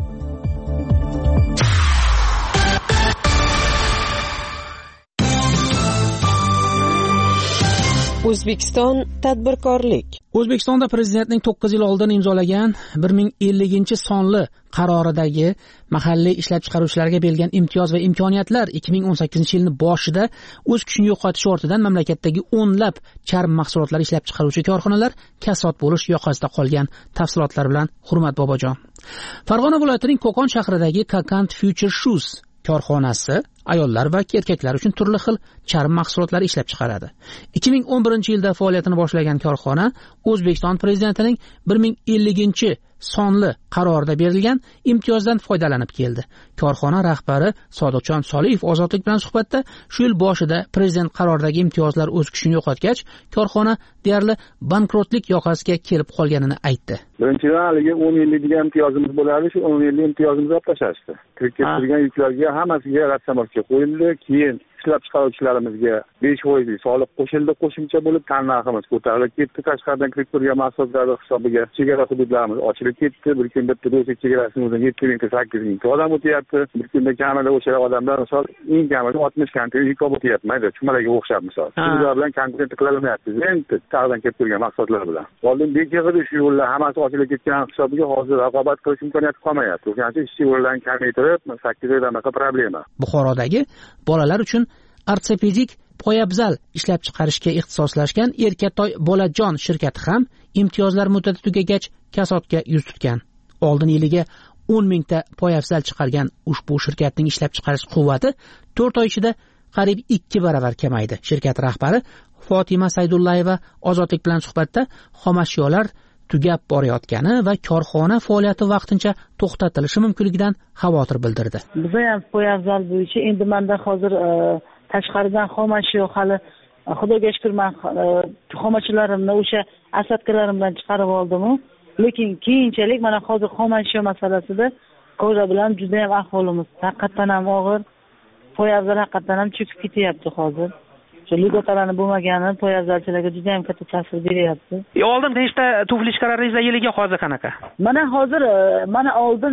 O'zbekiston tadbirkorlik. O'zbekistonda prezidentning to'qqiz yil oldin imzolagan bir ming elliginchi sonli qaroridagi mahalliy ishlab chiqaruvchilarga berilgan imtiyoz va imkoniyatlar ikki ming o'n sakkizinchi yilning boshida o'z kuchini yo'qotish ortidan mamlakatdagi o'nlab charm mahsulotlar ishlab chiqaruvchi korxonalar kasod bo'lish yoqasida qolgan. Tafsilotlar bilan Hurmat Bobojon. Farg'ona viloyatining Qo'qon shahridagi Kakant Future Shoes korxonasi ayollar va erkaklar uchun turli xil charm mahsulotlari ishlab chiqaradi. ikki ming o'n birinchi yilda faoliyatini boshlagan korxona O'zbekiston prezidentining bir ming elliginchi sonli qarorida berilgan imtiyozdan foydalanib keldi. Korxona rahbari Sodiqjon Soliyev Ozodlik bilan suhbatda shu yil boshida prezident qaroridagi imtiyozlar o'z kuchini yo'qotgach, korxona deyarli bankrotlik yoqasiga kelib qolganini aytdi. Birinchidan haligi o'n yillik degan imtiyozimiz bo'lardi, shu o'n yillik imtiyozimizni olib tashlashdi. Kirib kelgan yuklarga hammasiga rassamotga qo'yildi, keyin ishlab chiqaruvchilarimizga besh foizlik soliq qo'shildi, qo'shimcha bo'lib tannarximiz ko'tarilib ketdi. Tashqaridan kirib turgan mahsulotlar hisobiga chegara hududlarimiz ochilib ketdi. Bir kun bitta do'stlik chegarasining o'zida yetti mingta sakkiz mingta odam o'tyapti. Bir kunda kamida o'sha odamlar misol eng kamida oltmish kontent yuk olib o'tyapti. Mayda chumalarga o'xshab misol. Ular bilan kontent qilaolmayapti. Endi taqdan kelib turgan mahsulotlar bilan. Oldin bekig'ida shu yo'llar hammasi ochilib ketgan hisobiga hozir raqobat qilish imkoniyati qolmayapti. O'shaning uchun ishchi yo'llarni kamaytirib sakkiz oydan anaqa problema. Buxorodagi bolalar uchun ortopedik poyabzal ishlab chiqarishga ixtisoslashgan Erkatoy Bolajon shirkati ham imtiyozlar muddati tugagach kasodga yuz tutgan. Oldin yiliga o'n mingta poyabzal chiqargan ushbu shirkatning ishlab chiqarish quvvati to'rt oy ichida qariyb ikki baravar kamaydi. Shirkat rahbari Fotima Saydullayeva Ozodlik bilan suhbatda xomashyolar tugab borayotgani va korxona faoliyati vaqtincha to'xtatilishi mumkinligidan xavotir bildirdi. Biz ham poyabzal bo'yicha endi menda hozir tashqaridan xomashyo hali xudoga shukr men xomashyolarimni o'sha asabkalarim bilan chiqarib oldim. Lekin keyinchalik mana hozir xomashyo masalasida ko'ra bilan juda ham ahvolimiz haqiqatan ham og'ir. Poyabzal haqiqatan ham cho'kib ketyapti hozir. Ligotalarni bo'lmagani poyabzalchilarga juda ham katta ta'sir beryapti. Oldin nechta tufli chiqarardingiz yiliga, hozir qanaqa? Mana hozir mana oldin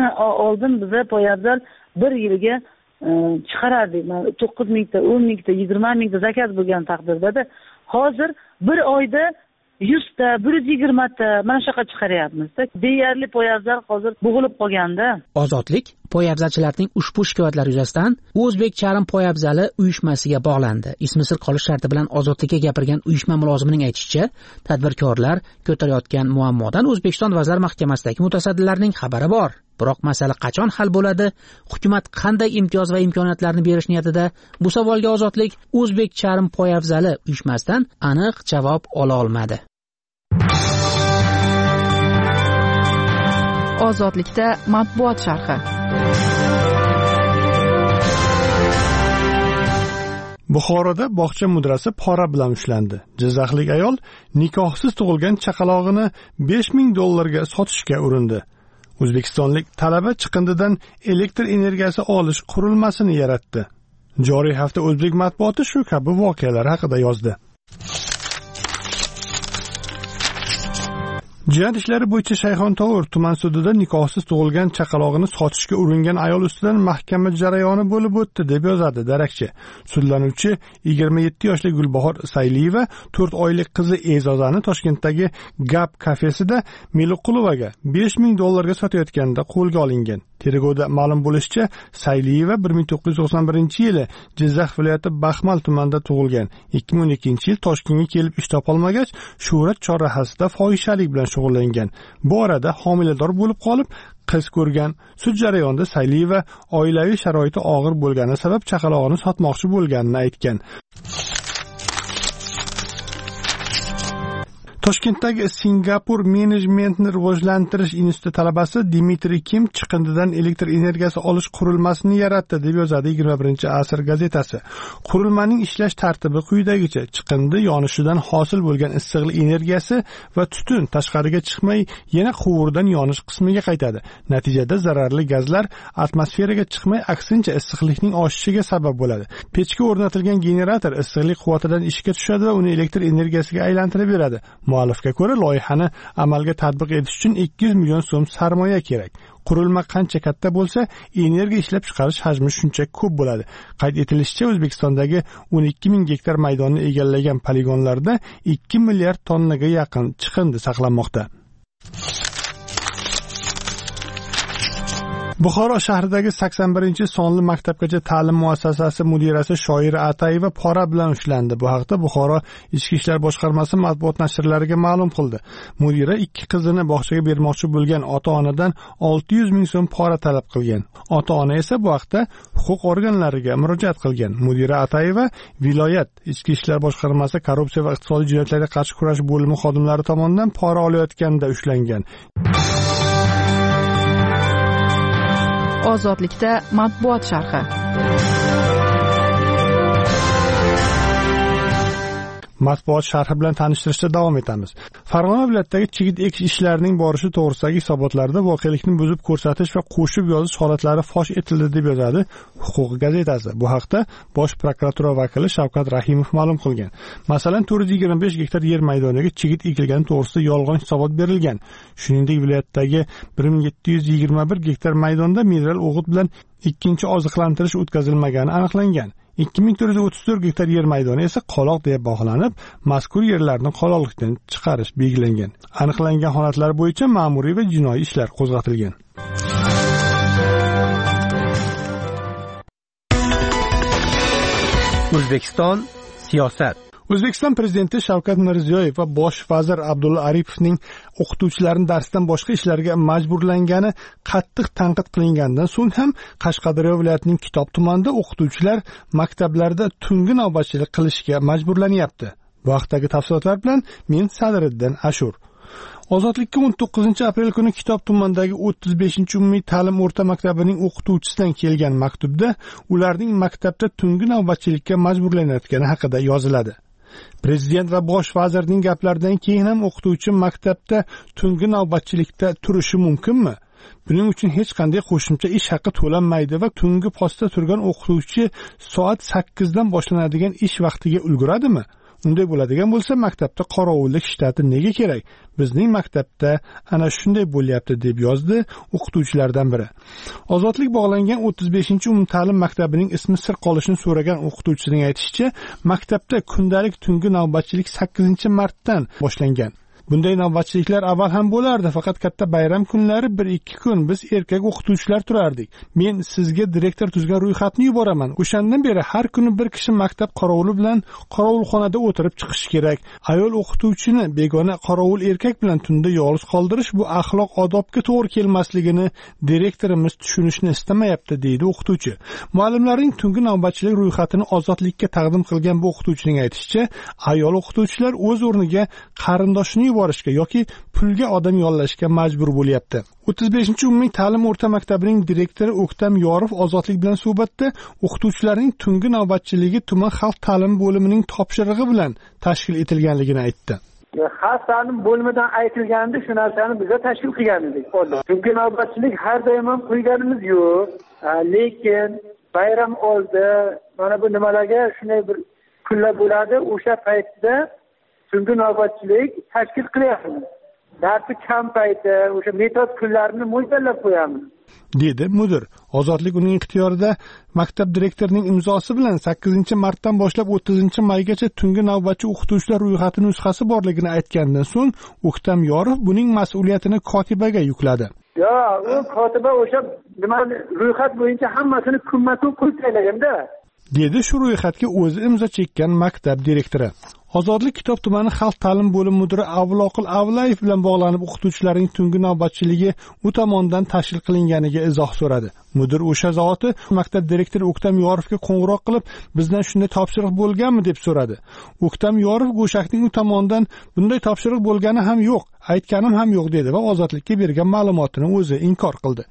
oldin biz poyabzal bir yilga chiqarardik. to'qqiz mingta, o'n mingta, yigirma mingta zakaz bo'lgan taqdirda hozir bir oyda yuzta, bir yuz yigirmata mana shunaqa chiqaryapmiz. Deyarli poyabzal hozir bo'g'ilib qolganda. Ozodlik poyabzalchilarning ushbu shikoyatlari yuzasidan O'zbek charm poyabzali uyushmasiga bog'landi. Ismi sir qolish sharti bilan Ozodlikka gapirgan uyushma mulozimining aytishicha, tadbirkorlar ko'tarayotgan muammodan O'zbekiston Vazirlar Mahkamasidagi mutasaddilarning xabari bor. Biroq masala qachon hal bo'ladi? Hukumat qanday imtiyoz va imkoniyatlarni berish niyatida? Bu savolga Ozodlik O'zbek charm poyabzali uyushmasidan aniq javob ola olmadi. Ozodlikda matbuot sharhi. Buxoroda bog'cha mudrasi pora bilan ushlandi. Jizzaxlik ayol nikohsiz tug'ilgan chaqalog'ini besh ming dollarga sotishga urindi. O'zbekistonlik talaba chiqindidan elektr energiyasi olish qurilmasini yaratdi. Joriy hafta o'zbek matbuoti shu kabi voqealar haqida yozdi. Jinoyat ishlari bo'yicha Shayxontohur tuman sudida nikohsiz tug'ilgan chaqalog'ini sotishga uringan ayol ustidan mahkama jarayoni bo'lib o'tdi deb yozadi darakchi. Sudlanuvchi yigirma yetti yoshli Gulbahor Sayliyeva to'rt oylik qizi E'zozani Toshkentdagi Gap kafesida Meliqulovaga besh ming dollarga sotayotganda qo'lga olingan. Tergovda ma'lum bo'lishicha, Sayliyeva bir ming to'qqiz yuz to'qson birinchi yili Jizzax viloyati Baxmal tumanida tug'ilgan. ikki ming o'n ikkinchi yil Toshkentga kelib ish topolmagach, Shuhrat chorrahasida fohishalik bilan shug'ullangan. Bu orada homilador bo'lib qolib, qiz ko'rgan. Sud jarayonida Sayliyeva oilaviy sharoiti og'ir bo'lgani sabab chaqalog'ini sotmoqchi bo'lganini aytgan. Toshkentdagi Singapur menejmentni rivojlantirish instituti talabasi Dmitriy Kim chiqindidan elektr energiyasi olish qurilmasini yaratdi deb yozadi yigirma birinchi asr gazetasi. Qurilmaning ishlash tartibi quyidagicha: chiqindi yonishidan hosil bo'lgan issiqlik energiyasi va tutun tashqariga chiqmay, yana quvurdan yonish qismiga qaytadi. Natijada zararli gazlar atmosferaga chiqmay, aksincha issiqlikning oshishiga sabab bo'ladi. Pechga o'rnatilgan generator issiqlik quvvatidan ishga tushadi va uni elektr energiyasiga aylantirib beradi. Muallifga ko'ra, loyihani amalga tatbiq etish uchun ikki yuz million so'm sarmoya kerak. Qurilma qancha katta bo'lsa, energiya ishlab chiqarish hajmi shuncha ko'p bo'ladi. Qayd etilishicha, O'zbekistondagi o'n ikki ming gektar maydonni egallagan poligonlarda ikki milliard tonnaga yaqin chiqindi saqlanmoqda. Buxoro shahridagi sakson birinchi sonli maktabgacha ta'lim muassasasi mudirasi Shoira Atayeva pora bilan ushlandi. Bu haqda Buxoro Ichki ishlar boshqarmasi matbuot nashrlariga ma'lum qildi. Mudira ikki qizini bog'chaga bermoqchi bo'lgan ota-onadan olti yuz ming so'm pora talab qilgan. Ota-ona esa bu haqda huquq organlariga murojaat qilgan. Mudira Atayeva viloyat Ichki ishlar boshqarmasi korrupsiya va iqtisodiy jinoyatlarga qarshi kurash bo'limi xodimlari tomonidan pora olayotganda ushlangan. Ozodlikda matbuot sharhi. Matbuot sharhi bilan tanishtirishda davom etamiz. Farg'ona viloyatidagi chigit ekish ishlarining borishi to'g'risidagi hisobotlarda voqelikni buzib ko'rsatish va qo'shib yozish holatlari fosh etildi deb yozadi Huquq gazetasi. Bu haqda Bosh prokuratura vakili Shavkat Rahimov ma'lum qilgan. Masalan, to'rt yuz yigirma besh gektar yer maydoniga chigit ekilgani to'g'risida yolg'on hisobot berilgan. Shuningdek, viloyatdagi bir ming yetti yuz yigirma bir gektar maydonda mineral o'g'it bilan ikkinchi oziqlantirish o'tkazilmagani aniqlangan. ikki ming to'rt yuz o'ttiz to'rt gektar yer maydoni esa qoloq deb baholanib, mazkur yerlarni qoloqlikdan chiqarish belgilangan. Aniqlangan holatlar bo'yicha ma'muriy va jinoiy ishlar qo'zg'atilgan. O'zbekiston siyosat. O'zbekiston prezidenti Shavkat Mirziyoyev va bosh vazir Abdulla Aripovning o'qituvchilarni darsdan boshqa ishlarga majburlangani qattiq tanqid qilingandan so'ng ham Qashqadaryo viloyatining Kitob tumanida o'qituvchilar maktablarda tungi navbatchilik qilishga majburlanyapti. Bu haqdagi tafsilotlar bilan men Sadriddin Ashur. Ozodlikka o'n to'qqizinchi aprel kuni Kitob tumanidagi o'ttiz beshinchi umumiy ta'lim o'rta maktabining o'qituvchisidan kelgan maktubda ularning maktabda tungi navbatchilikka majburlanayotgani haqida yoziladi. Prezident va bosh vazirning gaplaridan keyin ham o'qituvchi maktabda tungi navbatchilikda turishi mumkinmi? Buning uchun hech qanday qo'shimcha ish haqi to'lanmaydi va tungi postda turgan o'qituvchi soat sakkizdan boshlanadigan ish vaqtiga ulguradimi? Unday bo'ladigan bo'lsa, maktabda qorovullik shtati nega kerak? Bizning maktabda ana shunday bo'lyapti deb yozdi o'qituvchilardan biri. Ozodlik bog'langan o'ttiz beshinchi umumta'lim maktabining ismi sir qolishini so'ragan o'qituvchining aytishicha, maktabda kundalik tungi navbatchilik sakkizinchi martdan boshlangan. Bunday navbatchiliklar avval ham bo'lardi, faqat katta bayram kunlari bir ikki kun biz erkak o'qituvchilar turardik. Men sizga direktor tuzgan ro'yxatni yuboraman. O'shandan beri har kuni bir kishi maktab qorovuli bilan qorovulxonada o'tirib chiqish kerak. Ayol o'qituvchini begona qorovul erkak bilan tunda yolg'iz qoldirish bu axloq odobga to'g'ri kelmasligini direktorimiz tushunishni istamayapti, deydi o'qituvchi. Muallimlarning tungi navbatchilik ro'yxatini Ozodlikka taqdim qilgan bu o'qituvchining aytishicha, ayol o'qituvchilar o'z o'rniga qarindoshini borishga yoki pulga odam yollashga majbur bo'lyapti. o'ttiz beshinchi umumiy ta'lim o'rta maktabining direktori O'ktam Yorov Ozodlik bilan suhbatda o'qituvchilarning tungi navbatchiligi tuman xalq ta'limi bo'limining topshirig'i bilan tashkil etilganligini aytdi. Xalq ta'lim bo'limidan aytilganda shu narsani biza tashkil qilgan edik. Tungi navbatchilik har doim ham qo'yganimiz yo'q, lekin bayram oldi mana bu nimalarga shunday bir kunlar bo'ladi, o'sha paytda tungi navbatchilik tashkil qilyapmiz. Darsi kam payti o'sha metod kunlarini mo'ljallab qo'yamiz, dedi mudir. Ozodlik uning ixtiyorida maktab direktorining imzosi bilan sakkizinchi martdan boshlab o'ttizinchi maygacha tungi navbatchi o'qituvchilar ro'yxati nusxasi borligini aytgandan so'ng O'ktam Yorov buning mas'uliyatini kotibaga yukladi. Yo, u kotiba o'sha nima ro'yxat bo'yicha hammasini kunma-kun qo'yib tashlaganda, dedi shu ro'yxatga o'zi imzo chekkan maktab direktori. Ozodlik Kitob tumani xalq ta'lim bo'limi mudiri Avloqil Avlayev bilan bog'lanib o'qituvchilarning tungi navbatchiligi u tomonidan tashkil qilinganiga izoh so'radi. Mudir o'sha zoti maktab direktori O'ktam Yorovga qo'ng'iroq qilib, bizdan shunday topshiriq bo'lganmi deb so'radi. O'ktam Yorov Go'shakning u tomonidan bunday topshiriq bo'lgani ham yo'q, aytganim ham yo'q dedi va Ozodlikka bergan ma'lumotini o'zi inkor qildi.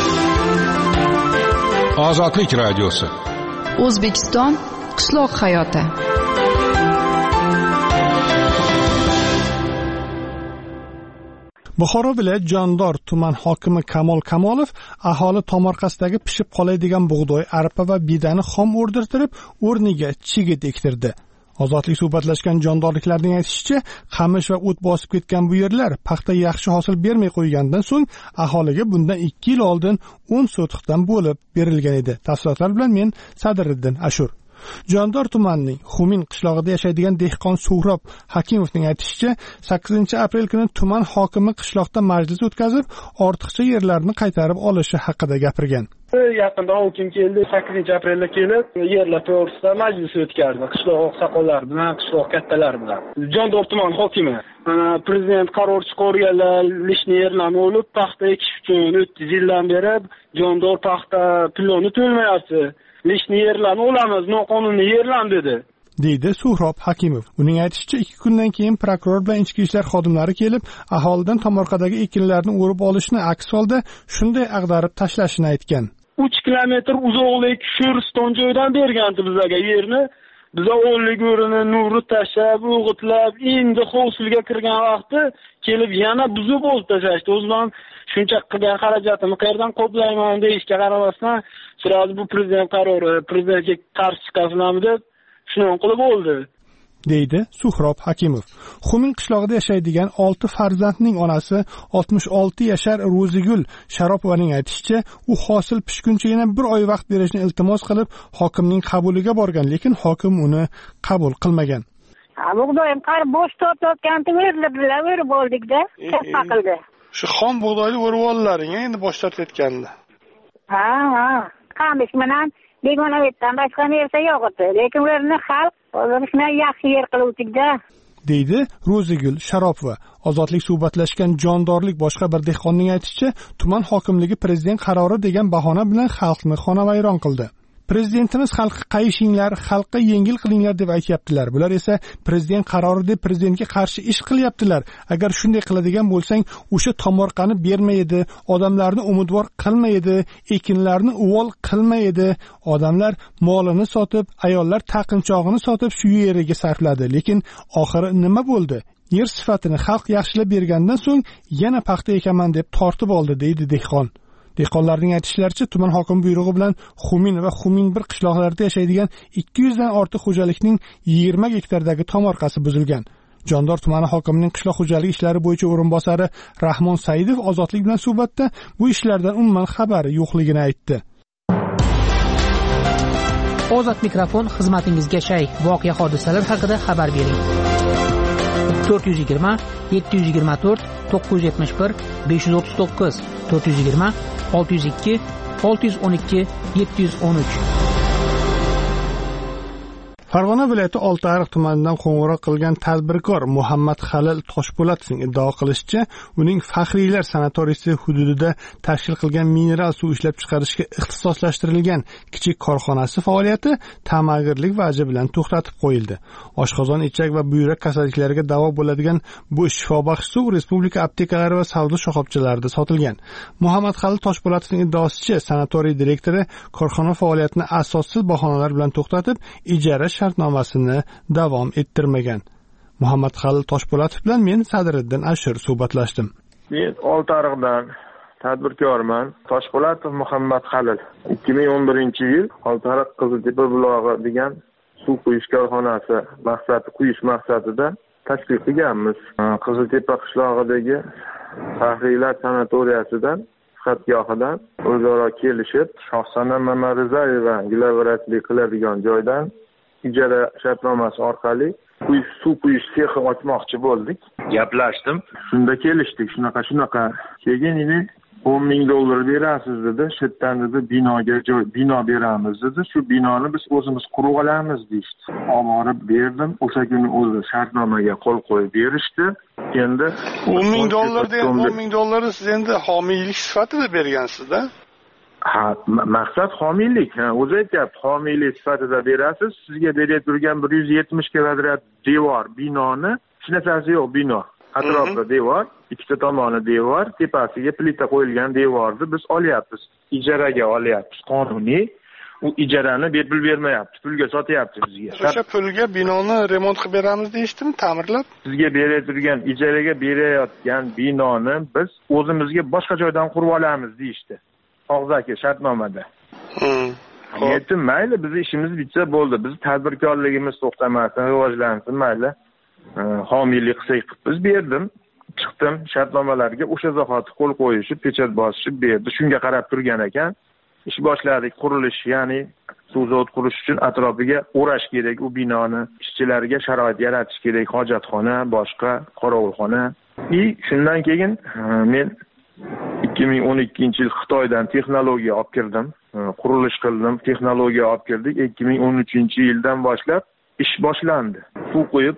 Ozodlik radiosi. O'zbekiston qishloq hayoti. Buxoro viloyat Jondor tuman hokimi Kamol Kamolov aholi tomorqasidagi pishib qoladigan bug'doy, arpa va bidani xom o'rdirtirib, o'rniga chigit ektirdi. Ozodlik suhbatlashgan jondorliklarning aytishicha, qamish va o't bosib ketgan bu yerlar paxta yaxshi hosil bermay qo'ygandan so'ng aholiga bundan ikki yil oldin o'n sotixdan bo'lib berilgan edi. Tafsilotlar bilan men Sadriddin Ashur. Jondor tumanining Xumin qishlog'ida yashaydigan dehqon Suhrob Hakimovning aytishicha, sakkizinchi aprel kuni tuman hokimi qishloqda majlis o'tkazib, ortiqcha yerlarni qaytarib olishi haqida gapirgan. Yaqinda hokim keldi, sakkizinchi aprelda kelib, yerlar to'g'risida majlis o'tkazdi. Qishloq oqsoqollar bilan, qishloq kattalar bilan. Jondor tuman hokimi prezident qaror chiqarganlar, lishni yerlarni olib, paxta ekish uchun o'ttiz yildan beri Jondor paxta pulini to'lmayapti. Lishni yerlarni olamiz, noqonuniy yerlar dedi. deydi Suhrob Hakimov. Uning aytishicha, ikki kundan keyin prokuror bilan ichki ishlar xodimlari kelib, aholidan tomorqadagi ekinlarni o'rib olishni, aks holda shunday ag'darib tashlashini aytgan. uch kilometr uzoqlik Sho'riston joydan berganti bizlarga yerni. Biza o'nlik o'rini nuri tashlab, o'g'itlab, endi hovsilga kirgan vaqti kelib yana buzib olib tashlashdi. O'zim shuncha qilgan xarajatini qayerdan qoplayman deyishga qaramasdan, sirasi bu prezident qarori, prezidentga qarshi chiqasizlarmi deb shuni qilib oldi, deydi Suhrob Hakimov. Xumin qishlog'ida yashaydigan olti farzandning onasi oltmish olti yashar Ro'zigul Sharopovaning aytishicha, u hosil pishguncha yana bir oy vaqt berishni iltimos qilib, hokimning qabuliga borgan, lekin hokim uni qabul qilmagan. Bug'doyim qar bo'sh tortayotganda o'rlab o'rib oldikda, katta qildi. Shu xom bug'doyni o'rib ollaring, endi bosh tortayotganda. Ha, ha, qamish bilan begonavetdan boshqa narsa yo'q edi, lekin ularni xalq o'zimizga yaxshi yer qiluvdik-da, deydi Ro'zigul Sharopova. Ozodlik suhbatlashgan jondorlik boshqa bir dehqonning aytishicha, tuman hokimligi prezident qarori degan bahona bilan xalqni xonavayron qildi. Prezidentimiz xalqqa qayishinglar, xalqqa yengil qilinglar deb aytayaptilar. Bular esa prezident qarori deb prezidentga qarshi ish qilyaptilar. Agar shunday qiladigan bo'lsang, o'sha tomorqani bermaydi, odamlarni umidvor qilmaydi, ekinlarni uvol qilmaydi. Odamlar molini sotib, ayollar taqinchog'ini sotib shu yeriga sarfladi. Lekin oxiri nima bo'ldi? Yer sifatini xalq yaxshilab bergandan so'ng yana paxta ekaman deb tortib oldi, deydi dehqon. Dehqonlarning aytishlaricha, tuman hokimi buyrug'i bilan Xumin va Xumin bir qishloqlarida yashaydigan ikki yuz dan ortiq xo'jalikning yigirma gektardagi tomorqasi buzilgan. Jondor tumani hokimining qishloq xo'jaligi ishlari bo'yicha o'rinbosari Rahmon Saidov Ozodlik bilan suhbatda bu ishlardan umuman xabari yo'qligini aytdi. Ozod mikrofon xizmatingizga shay, voqea hodisalar haqida xabar bering. to'rt yuz yigirma yetti yuz yigirma to'rt to'qqiz yuz yetmish bir besh yuz o'ttiz to'qqiz to'rt yuz yigirma olti yuz ikki olti yuz o'n ikki yetti yuz o'n uch. Farg'ona viloyati Oltiariq tumanidan qo'ng'iroq qilgan tadbirkor Muhammad Halil Toshpo'latovning iddao qilishicha, uning faxriylar sanatoriysi hududida tashkil qilgan mineral suv ishlab chiqarishga ixtisoslashtirilgan kichik korxonasi faoliyati ta'magirlik vaji bilan to'xtatib qo'yildi. Oshqozon, ichak va buyrak kasalliklariga davo bo'ladigan bu shifobaxsh suv respublika aptekalari va savdo shoxobchalarida sotilgan. Muhammad Halil Toshpo'latovning iddaosicha, sanatoriy direktori korxona faoliyatini asossiz bahonalar bilan to'xtatib, ijara shartnomasini davom ettirmagan. Muhammad Halil Toshpo'latov bilan men Sadriddin Ashir suhbatlashdim. Men Oltiariqdan tadbirkorman. Toshpo'latov Muhammad Halil. ikki ming o'n birinchi yil Oltiariq Qiziltepa bulog'i degan suv quyish korxonasi maqsadi quyish maqsadida tashkil qilganmiz. Qiziltepa qishlog'idagi faxriylar sanatoriyasidan xatgohidan o'zaro kelishib, Shohsanam Mamarizayeva gilaveratlik qiladigan joydan ijara shartnomasi orqali quyish suv quyish sexi ochmoqchi bo'ldik. Gaplashdim. Shunda kelishdik. Shunaqa shunaqa. Keyin endi o'n ming dollar berasiz dedi. Shu yerdan dedi binoga joy bino beramiz dedi. Shu binoni biz o'zimiz qurib olamiz deydi. Olib berdim. O'sha kuni o'zi shartnomaga qo'l qo'yib berishdi. Endi o'n ming dollar degan o'n ming dollarni siz endi homiylik sifatida bergansiz-da? Ha, maqsad homiylik. Ha, o'zi aytayapti, homiylik sifatida berasiz. Sizga berib turgan bir yuz yetmish kvadrat devor binoni, hech narsasi yo'q bino. Atrofida devor, ikkita tomoni devor, tepasiga plita qo'yilgan devorni biz olyapmiz. Ijaraga olyapmiz. Qonuniy u ijarani bepul bermayapti, pulga sotyapti bizga. O'sha pulga binoni remont qilib beramiz deyishdimi, ta'mirlab? Sizga berib turgan ijaraga berayotgan binoni biz o'zimizga boshqa joydan qurib olamiz deyishdi. Og'zaki shartnomada. Aytdim, mayli, biz ishimiz bitsa bo'ldi. Biz tadbirkorligimiz to'xtamasin, rivojlansin, mayli. Homiylik qilsak biz berdim. Chiqdim, shartnomalarga o'sha zahoti qo'l qo'yishib, pechat bosishib berdi. Shunga qarab turgan ekan. Ish boshladik, qurilish, ya'ni suv zavod qurish uchun atrofiga o'rash kerak u binoni. Ishchilarga sharoit yaratish kerak, hojatxona, boshqa qorovulxona. И shundan keyin men ikki ming o'n ikkinchi yil Xitoydan texnologiya olib kirdim, qurilish qildim, texnologiya olib kirdik. ikki ming o'n uchinchi yildan boshlab ish boshlandi. Suv quyib,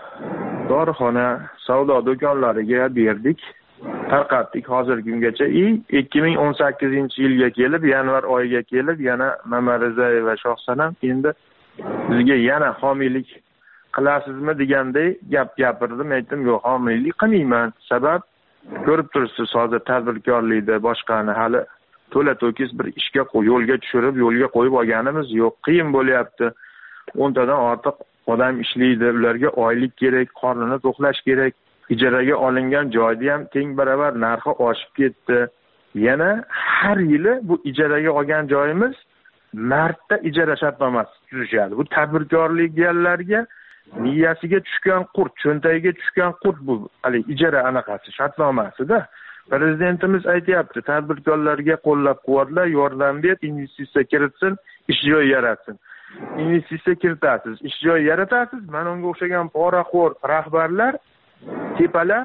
dorixona, savdo do'konlariga berdik, tarqatdik hozirgi kungacha. ikki ming o'n sakkizinchi yilga kelib, yanvar oyiga kelib, yana Mamarizayeva Shohsanam endi bizga yana homiylik qilasizmi deganday gap gapirdim. Aytdim, yo'q, homiylik qilmayman. Sabab ko'rib turibsiz, hozir tadbirkorlikda boshqani hali to'la to'kis bir ishga yo'lga tushirib, yo'lga qo'yib olganimiz yo'q. Qiyin bo'lyapti. o'ntadan ortiq odam ishlaydi, ularga oylik kerak, qornini to'qlash kerak. Ijaraga olingan joyda ham teng baravar narxi oshib ketdi. Yana har yili bu ijaraga olgan joyimiz martda ijara shartnomasi tuzishadi. Bu tadbirkorliklarga miyasiga tushgan qurt, cho'ntagiga tushgan qurt bu hali ijara anaqasi shartnomasida. Prezidentimiz aytayapti, tadbirkorlarga qo'llab-quvvatla, yordam ber, investitsiya kiritsin, ish joyi yaratsin. Investitsiya kiritasiz, ish joyi yaratasiz. Mana unga o'xshagan poraxo'r rahbarlar tepalab,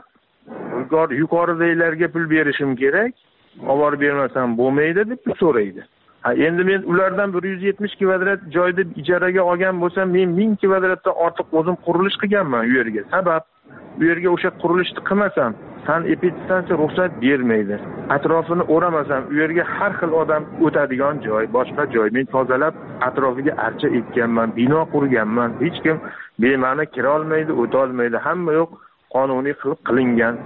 yuqoridagilarga pul berishim kerak, olib bermasam bo'lmaydi deb so'raydi. Ha, endi men ulardan bir yuz yetmish kvadrat joyda ijaraga olgan bo'lsam, men ming kvadratdan ortiq o'zim qurilish qilganman u yerga. Sabab u yerga o'sha qurilishni qilmasam, sanepidstansiya ruxsat bermaydi. Atrofini o'ramasam, u yerga har xil odam o'tadigan joy, boshqa joy. Men tozalab, atrofiga archa ekkanman, bino qurganman. Hech kim bema'ni kira olmaydi, o'ta olmaydi. Hamma yo'q, qonuniy qilib qilingan.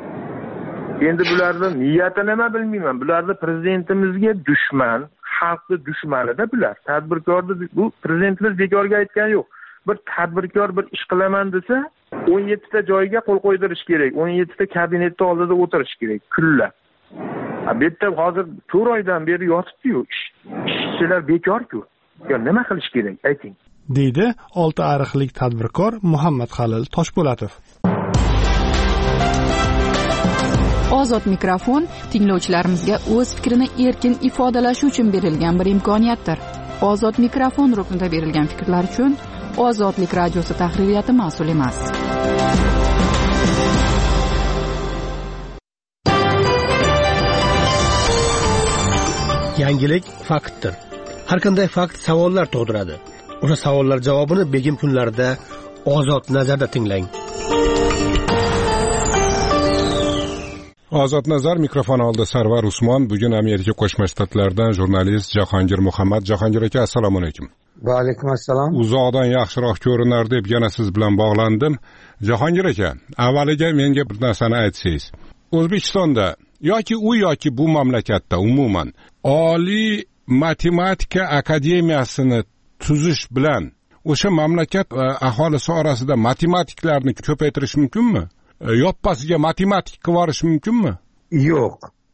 Endi bularning niyati nima bilmayman. Bularni prezidentimizga dushman, xalqni dushmanida bular. Tadbirkorni bu prezidentimiz bekorga aytgani yo'q. Bir tadbirkor bir ish qilaman desa, o'n yettita joyga qo'l qo'ydirish kerak, o'n yettita kabinetda oldida o'tirish kerak kunlab. A bu yerda hozir to'rt oydan beri yotibdi-yu, ishchilar bekor-ku. Ya nima qilish kerak, ayting. deydi Oltiariqlik tadbirkor Muhammad Halil Toshpo'latov. Ozod mikrofon tinglovchilarimizga o'z fikrini erkin ifodalashi uchun berilgan bir imkoniyatdir. Ozod mikrofon ruknida berilgan fikrlar uchun Ozodlik radiosi tahririyati mas'ul emas. Yangilik faktdir. Har qanday fakt savollar tug'diradi. o'sha savollar javobini begim kunlarida Ozod nazarda tinglang. Ozod nazar mikrofon oldi Sarvar Usmon. Bugun Amerika Qo'shma Shtatlaridan jurnalist Jahongir Muhammad. Jahongir aka, assalomu alaykum. Va alaykum assalom. Uzoqdan yaxshiroq ko'rinar deb yana siz bilan bog'landim. Jahongir aka, avvaliga menga bir narsani aytsangiz. O'zbekistonda yoki u yoki bu mamlakatda umuman Oliy matematika akademiyasini tuzish bilan o'sha mamlakat aholisi orasida matematiklarni ko'paytirish mumkinmi? Yoppasiga matematik qilib yuborish mumkinmi? Yo'q.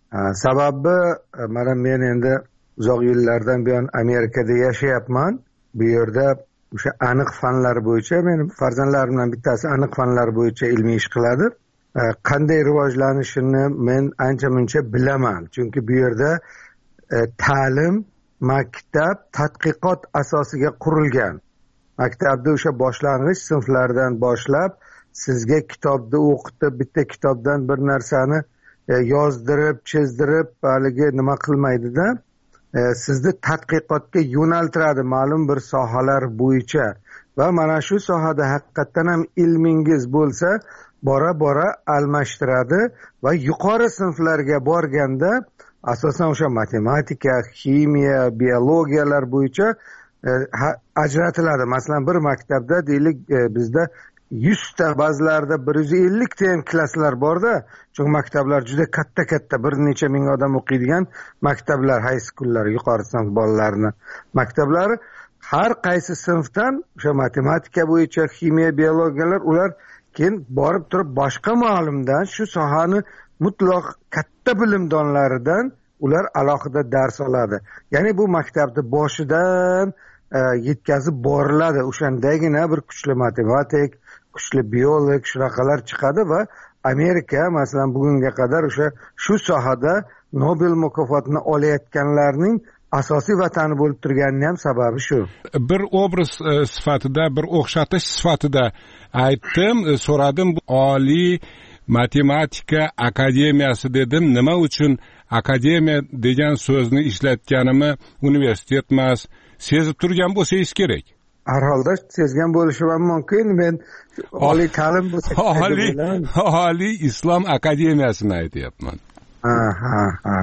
Sababi mana men endi uzoq yillardan buyon Amerikada yashayapman. Bu yerda o'sha aniq fanlar bo'yicha mening farzandlarimdan bittasi aniq fanlar bo'yicha ilmiy ish qiladi. Qanday rivojlanishini men ancha-muncha bilaman. Chunki bu yerda e, ta'lim, maktab, tadqiqot asosiga qurilgan. Maktabda o'sha boshlang'ich sinflardan boshlab sizga kitobni o'qitib, bitta kitobdan bir narsani e, yozdirib, chizdirib, haligi nima qilmaydida, e, sizni tadqiqotga yo'naltiradi ma'lum bir sohalar bo'yicha. Va mana shu sohada haqiqatan ham ilmingiz bo'lsa, bora-bora almashtiradi va yuqori sinflarga borganda asosan o'sha matematika, ximiya, biologiyalar bo'yicha e, ajratiladi. Masalan, bir maktabda deylik e, bizda yuzta, ba'zilarida bir yuz ellik ta ham klasslar borda. Chunki maktablar juda katta-katta, bir necha ming odam o'qiydigan maktablar, high schoollar, yuqori sinf bolalarni maktablari. Har qaysi sinfdan o'sha matematika bo'yicha, ximiya, biologiyalar, ular keyin borib turib boshqa ma'lumdan shu sohani mutlaq katta bilimdonlaridan ular alohida dars oladi. Ya'ni bu maktabni boshidan e, yetkazib boriladi. O'shandagina bir kuchli matematik, kuchli biolog shunaqalar chiqadi va Amerika masalan bugunga qadar o'sha shu sohada Nobel mukofotini olayotganlarning asosiy vatani bo'lib turganining ham sababi shu. Bir obraz e, sifatida, bir o'xshatish sifatida aytdim, e, so'radim. Oliy matematika akademiyasi dedim. Nima uchun akademiya degan so'zni ishlatganimni universitet emas, sezib turgan bo'lsangiz kerak. Har holda sezgan bo'lishim ham mumkin. Men oliy ta'lim bo'lsa oliy oliy islom akademiyasini aytyapman. Ha, ha, ha.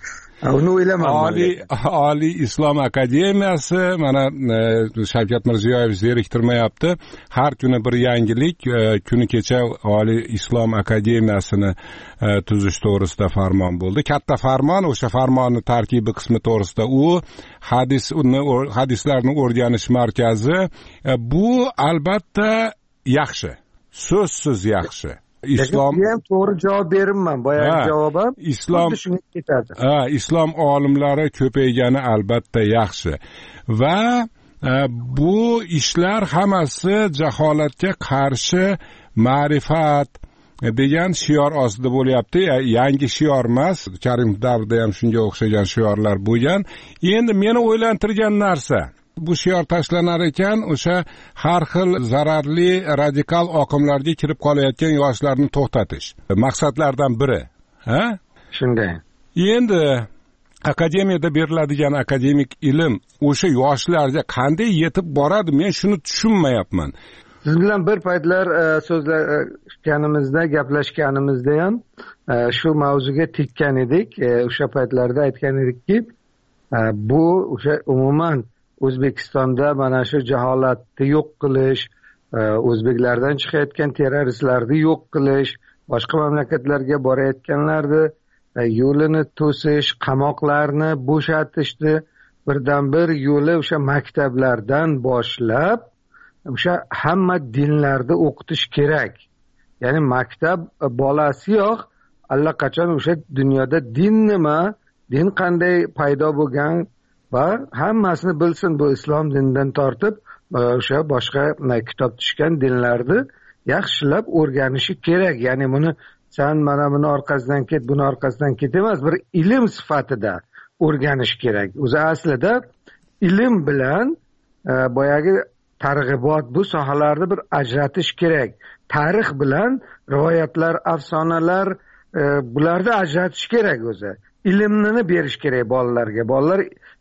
Uni o'ylamam. Oliy Oliy Islom akademiyasi mana e, Shavkat Mirziyoyev zeriktirmayapti. Har kuni bir yangilik. E, kuni kecha Oliy Islom akademiyasini e, tuzish to'g'risida farmon bo'ldi. Katta farmon, o'sha farmonning tarkibi qismi to'g'risida u hadis uni hadislarni o'rganish markazi. E, bu albatta yaxshi. So'zsiz yaxshi. Islom ham to'g'ri javob berimman. Boyagi javobim islom shunga ketadi. Ha, islom olimlari ko'paygani albatta yaxshi. Va e, bu ishlar hammasi jaholatga qarshi ma'rifat degan shior ostida bo'lyapti. Yangi shior emas, Karim davrida ham shunga o'xshagan shiorlar bo'lgan. Endi meni o'ylantirgan narsa, bu shior tashlanar ekan, o'sha har xil zararli radikal oqimlarga kirib qolayotgan yoshlarni to'xtatish maqsadlardan biri. Ha? Shunday. Endi akademiyada beriladigan akademik ilm o'sha yoshlarga qanday yetib boradi, men shuni tushunmayapman. Siz bilan bir paytlar so'zlashganimizda, gaplashganimizda ham shu mavzuga tekkan edik. O'sha paytlarda aytgan edikki, bu o'sha umuman O'zbekistonda mana shu jaholatni yo'q qilish, o'zbeklardan chiqayotgan terroristlarni yo'q qilish, boshqa mamlakatlarga borayotganlarni yo'lini to'sish, qamoqlarni bo'shatishni birdan bir yo'li o'sha maktablardan boshlab o'sha hamma dinlarni o'qitish kerak. Ya'ni maktab bolasiyoq allaqachon o'sha dunyoda din nima, din qanday paydo bo'lgan va hammasini bilsin. Bu islom dinidan tortib o'sha boshqa kitob tushgan dinlarni yaxshilab o'rganishi kerak. Ya'ni buni san mana buni orqasidan ket, buni orqasidan ket emas, bir ilm sifatida o'rganish kerak. O'zi aslida ilm bilan e, boyagi targ'ibot, bu sohalarni bir ajratish kerak. Tarix bilan rivoyatlar, afsonalar e, bularni ajratish kerak o'zi. Ilmni berish kerak bolalarga. Bolalar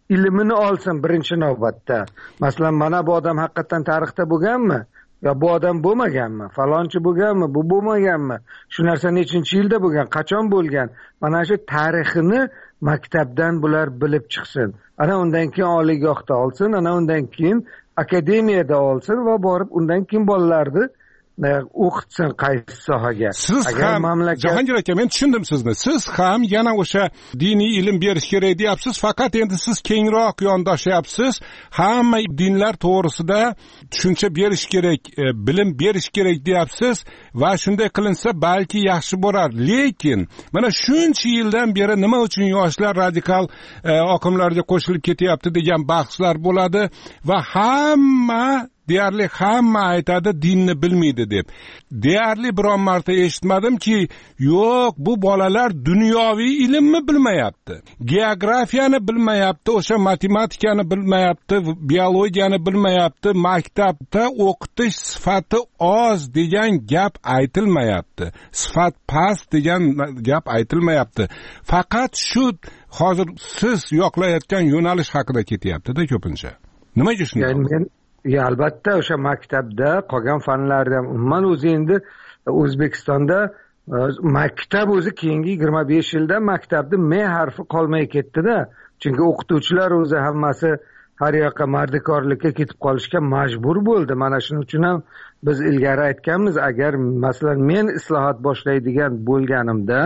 ilmini olsin birinchi navbatda. Masalan, mana bu odam haqiqatan tarixda bo'lganmi? yo bu odam bo'lmaganmi, falonchi bo'lganmi, bu bo'lmaganmi, shu narsa nechinchi yilda bo'lgan, qachon bo'lgan, mana shu tarixini maktabdan bular bilib chiqsin. Ana undan keyin oliygohda olsin, ana undan keyin akademiyada olsin va borib undan keyin bolalarni o'qitsin qaysi sohaga. Siz ham mamlakat... Jahongir aka, men tushundim sizni. Siz ham yana o'sha diniy ilm berish kerak deyapsiz, faqat endi siz kengroq yondashyapsiz. Hamma dinlar to'g'risida tushuncha berish kerak, bilim berish kerak deyapsiz va shunday qilinsa balki yaxshi bo'lar. Lekin mana shuncha yildan beri nima uchun yoshlar radikal e, oqimlarga qo'shilib ketyapti degan bahslar bo'ladi va hamma deyarli hamma aytadi dinni bilmaydi deb. Deyarli biron marta eshitmadimki, yo'q, bu bolalar dunyoviy ilmni bilmayapti, geografiyani bilmayapti, o'sha matematikani bilmayapti, biologiyani bilmayapti, maktabda o'qitish sifati oz degan gap aytilmayapti, sifat past degan gap aytilmayapti. Faqat shu hozir siz yoqlayotgan yo'nalish haqida ketyapti-da ko'pincha. Nimaga shunday? Ya albatta o'sha maktabda qolgan fanlarni ham umuman o'zi endi O'zbekistonda maktab o'zi keyingi yigirma besh yilda maktabni M harfi qolmay ketdi-da. Chunki o'qituvchilar o'zi hammasi har yoqqa mardikorlikka ketib qolishga majbur bo'ldi. Mana shuning uchun ham biz ilgari aytganmiz, agar masalan men islohot boshlaydigan bo'lganimda,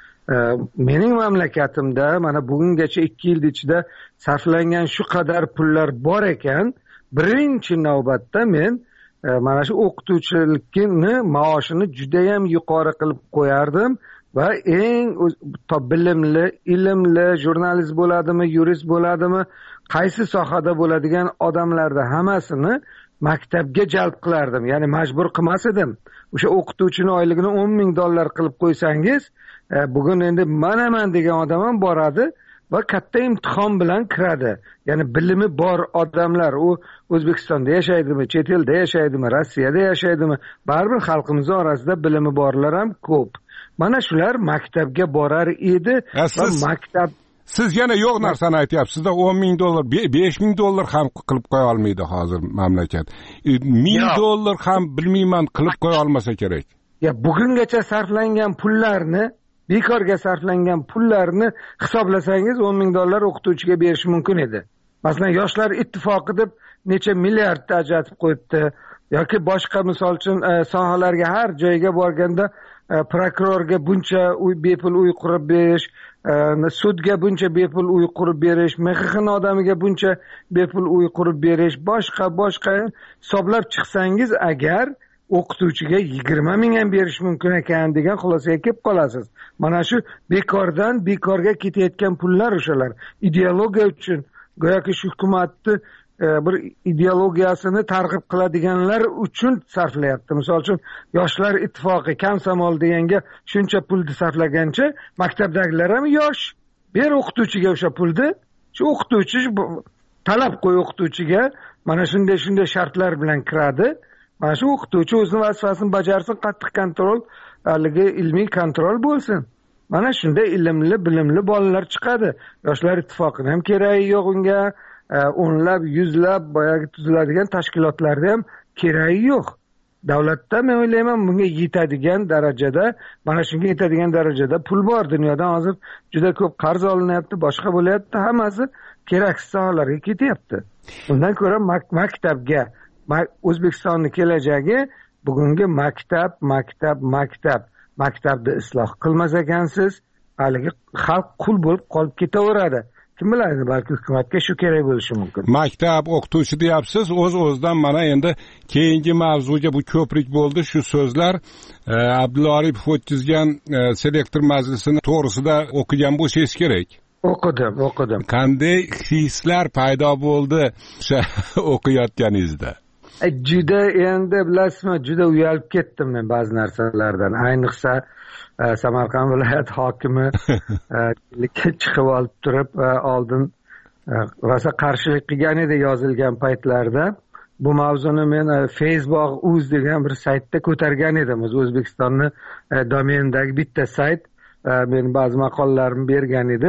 mening mamlakatimda mana bugungacha ikki yil ichida sarflangan shu qadar pullar bor ekan, birinchi navbatda men e, mana shu o'qituvchilikni maoshini juda ham yuqori qilib qo'yardim va eng bilimli, ilmli jurnalist bo'ladimi, yurist bo'ladimi, qaysi sohada bo'ladigan odamlarni hammasini maktabga jalb qilardim. Ya'ni majbur qilmas edim. O'sha o'qituvchini oyligini o'n ming dollar qilib qo'ysangiz, e, bugun endi manaman degan odam ham boradi va katta imtihon bilan kiradi. Ya'ni bilimi bor odamlar, u O'zbekistonda yashaydimi, chet elda yashaydimi, Rossiyada yashaydimi, baribir xalqimiz orasida bilimi borlar ham ko'p. Mana shular maktabga borar edi va maktab... Siz yana yo'q narsani aytyapsiz-da, o'n ming dollar, besh ming dollar ham qilib qo'ya olmaydi hozir mamlakat. ming dollar ham bilmayman qilib qo'ya olmasa kerak. Ya bugungacha sarflangan pullarni, bekorga sarflangan pullarni hisoblasangiz o'n ming dollar o'qituvchiga berish mumkin edi. Masalan, yoshlar ittifoqi deb necha milliardta ajratib qo'yibdi, yoki boshqa misol uchun e, sohalarga har joyga borganda e, prokurorga buncha uy bepul uy qurib berish, e, sudga buncha bepul uy qurib berish, M X X odamiga buncha bepul uy qurib berish, boshqa boshqa hisoblab chiqsangiz agar o'qituvchiga yigirma ming ham berish mumkin ekan degan xulosaga kelib qolasiz. Mana shu bekordan bekorga ketayotgan pullar o'shalar. Ideologiya uchun, go'yoki shu hukumatni e, bir ideologiyasini targ'ib qiladiganlar uchun sarflayapti. Misol uchun yoshlar ittifoqi Komsomol deganga shuncha pulni sarflagancha, maktabdagilar ham yosh. Ber o'qituvchiga o'sha pulni, shu o'qituvchi talab qo'y o'qituvchiga, mana shunday shunday shartlar bilan kiradi. Mana shu o'qituvchi o'zini vazifasini bajarsin, qattiq kontrol, haligi ilmiy kontrol bo'lsin. Mana shunday ilmli, bilimli bolalar chiqadi. Yoshlar ittifoqini ham keragi yo'q unga, o'nlab, yuzlab boyagi tuziladigan tashkilotlarda ham keragi yo'q. Davlatda men o'ylayman bunga yetadigan darajada, mana shunga yetadigan darajada pul bor. Dunyodan hozir juda ko'p qarz olinyapti, boshqa bo'lyapti, hammasi keraksiz sohalarga ketyapti. Undan ko'ra mak- maktabga O'zbekistonning kelajagi bugungi maktab, maktab, maktab. Maktabni isloh qilmas ekansiz, haligi xalq qul bo'lib qolib ketaveradi. Kim biladi, balki hukumatga shu kerak bo'lishi mumkin. Maktab o'qituvchi deyapsiz, o'z-o'zidan mana endi keyingi mavzuga bu ko'prik bo'ldi. Shu so'zlar e, Abdulla Aripov o'tkazgan e, selektor majlisini to'g'risida o'qigan bo'lsangiz kerak. O'qidim, o'qidim. Qanday hislar paydo bo'ldi o'sha o'qiyotganingizda? Juda endi bilasizmi, juda uyalib ketdim men ba'zi narsalardan. Ayniqsa Samarqand viloyat hokimi chiqib olib turib oldin rosa qarshilik qilgan edi yozilgan paytlarda. Bu mavzuni men Facebook uz degan bir saytda ko'targan edim. O'zbekistonning domenidagi bitta sayt men ba'zi maqolalarimni bergan edi.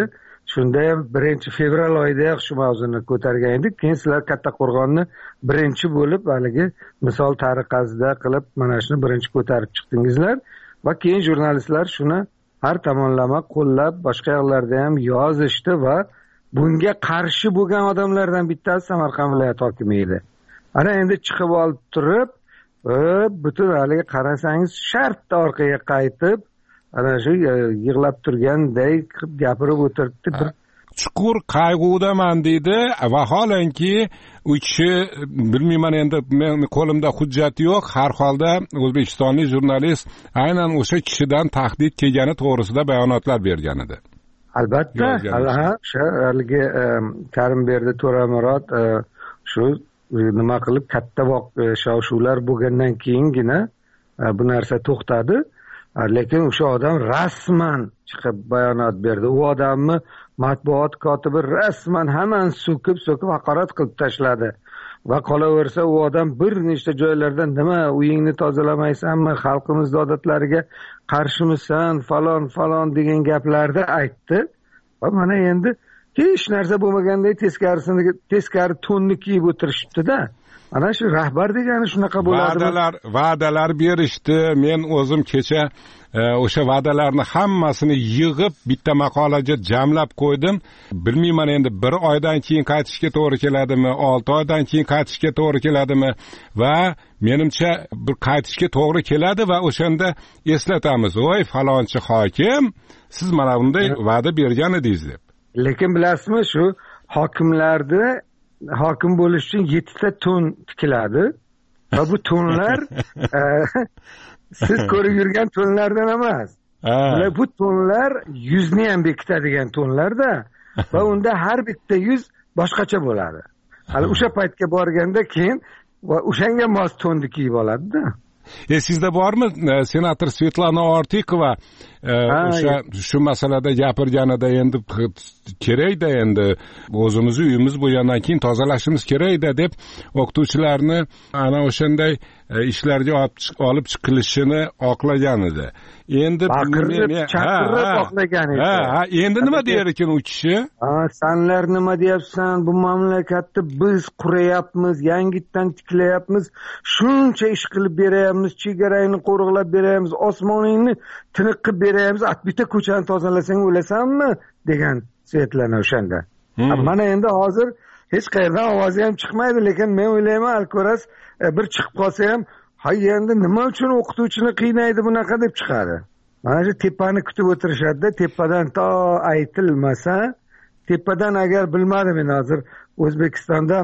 shunda ham birinchi fevral oyidayoq shu mavzuni ko'targan edik. Keyin sizlar Kattaqo'rg'onni birinchi bo'lib haligi misol tariqasida qilib mana shuni birinchi ko'tarib chiqdingizlar va keyin jurnalistlar shuni har tomonlama qo'llab boshqa yerlarda ham yozishdi va bunga qarshi bo'lgan odamlardan bittasi Samarqand viloyat hokimi edi. Ana endi chiqib olib turib, butun haligi qarasangiz shartta orqaga qaytib, ana shu yig'lab turganday qilib gapirib o'tiribdi. Bir chuqur qayg'udaman deydi. Vaholanki u kishi, bilmayman endi, men qo'limda hujjat yo'q, har holda o'zbekistonlik jurnalist aynan o'sha kishidan tahdid kelgani to'g'risida bayonotlar bergan edi. Albatta, ha, o'sha haligi Karimberdi To'ramurod shu nima qilib katta shov-shuvlar bo'lgandan keyingina bu narsa to'xtadi. Lekin o'sha odam rasman chiqib bayonot berdi. U odamni matbuot kotibi rasman hammani so'kib-so'kib haqorat qilib tashladi. Va qolaversa u odam bir nechta joylarda nima uyingni tozalamaysanmi, xalqimiz odatlariga qarshimisan, falon falon degan gaplarni aytdi. Va mana endi hech narsa bo'lmaganday teskarisini teskari to'nni kiyib o'tirishibdi-da. Ana shu rahbar degani shunaqa bo'ladi. Va'dalar, va'dalar berishdi. Men o'zim kecha o'sha va'dalarni hammasini yig'ib bitta maqolaga jamlab qo'ydim. Bilmayman endi bir oydan keyin qaytishga to'g'ri keladimi, olti oydan keyin qaytishga to'g'ri keladimi va menimcha bir qaytishga to'g'ri keladi va o'shanda eslatamiz. Voy falonchi hokim, siz mana bunday va'da bergan edingiz deb. Lekin bilasizmi, shu hokimlarni hokim bo'lish uchun yettita to'n tikiladi va bu to'nlar siz ko'rib yurgan to'nlardan emas. Bu to'nlar yuzni ham bekitadigan to'nlarda va unda har bitta yuz boshqacha bo'ladi. Hali o'sha paytga borganda keyin o'shanga mos to'nni kiyib oladi-da. E sizda bormi senator Svetlana Ortiqova o'sha shu masalada gapirganida endi kerakda endi o'zimizni uyimiz bo'lgandan keyin tozalashimiz kerakda deb o'qituvchilarni ana o'shanday ishlarga olib chiqilishini oqlagan edi. Endi baqirib chaqirib oqlagan edi. Ha, endi nima der ekan u kishi? Ha, senlar nima deyapsan? Bu mamlakatni biz qurayapmiz, yangitdan tiklayapmiz, shuncha ish qilib berayapmiz, chegarangni qo'riqlab berayapmiz, osmoningni tiniq qilib berayapmiz, bitta ko'chani tozalasang o'lasanmi degan Svetlana o'shanda. Mana endi hozir hech qayerdan ovozi ham chiqmaydi, lekin men o'ylayman, alko'ras bir chiqib qolsa ham, hay endi nima uchun o'qituvchini qiynaydi bunaqa deb chiqadi. Mana shu tepani kutib o'tirishadi-da, tepadan to aytilmasa, tepadan agar bilmadim men hozir O'zbekistonda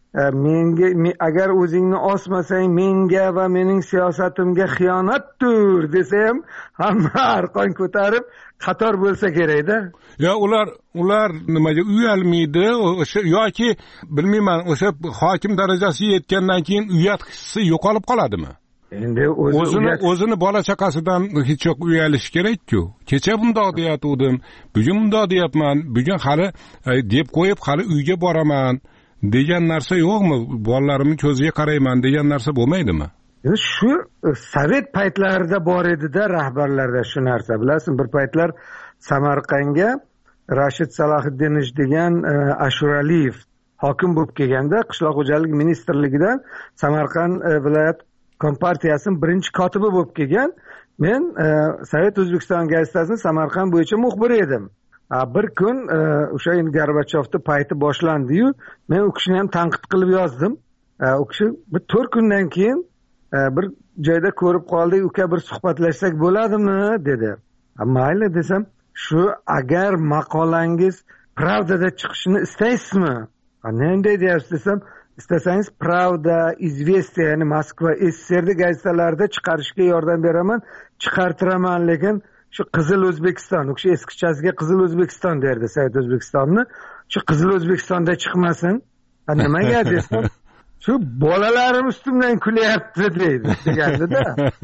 menga agar o'zingni osmasang menga va mening siyosatimga xiyonatdir desa ham hamma arqon ko'tarib qator bo'lsa kerak-da. Ya ular ular nimaga uyalmaydi o'sha yoki bilmayman o'sha hokim darajasiga yetgandan keyin uyat hissi yo'qolib qoladimi? Endi o'zini o'zini bola chaqasidan hech yo'q uyalish kerak-ku. Kecha bundoq deyatuvdim, bugun bundoq deyapman, bugun hali deb qo'yib hali uyga boraman degan narsa yo'qmi? Bolalarimning ko'ziga qarayman degan narsa bo'lmaydimi? Shu sovet paytlarida bor edi-da rahbarlarda shu narsa. Bilasizmi, bir paytlar Samarqandga Rashid Salohiddinov degan Ashuraliyev hokim bo'lib kelganda qishloq xo'jaligi ministrligidan Samarqand viloyat kompartiyasining birinchi kotibi bo'lib kelgan. Men Sovet O'zbekiston gazetasining Samarqand bo'yicha muxbiri edim. Bir kun o'sha Gorbachyovning payti boshlandi-yu, men u kishini ham tanqid qilib yozdim. U kishi bir to'rt kundan keyin bir joyda ko'rib qoldik, uka bir suhbatlashsak bo'ladimi dedi. Mayli desam, shu agar maqolangiz Pravdada chiqishini istaysizmi? Qanday deyapsiz desam, istasangiz Pravda, Izvestiya, ya'ni Moskva, S S R gazetalarida chiqarishga yordam beraman, chiqartiraman, lekin shu Qizil O'zbekiston, u kishi eskichasiga Qizil O'zbekiston derdi, Sovet O'zbekistonni. Shu Qizil O'zbekistonda chiqmasin. Nimaga desam, shu bolalarim ustimdan kulyapti deydi, degandi-da.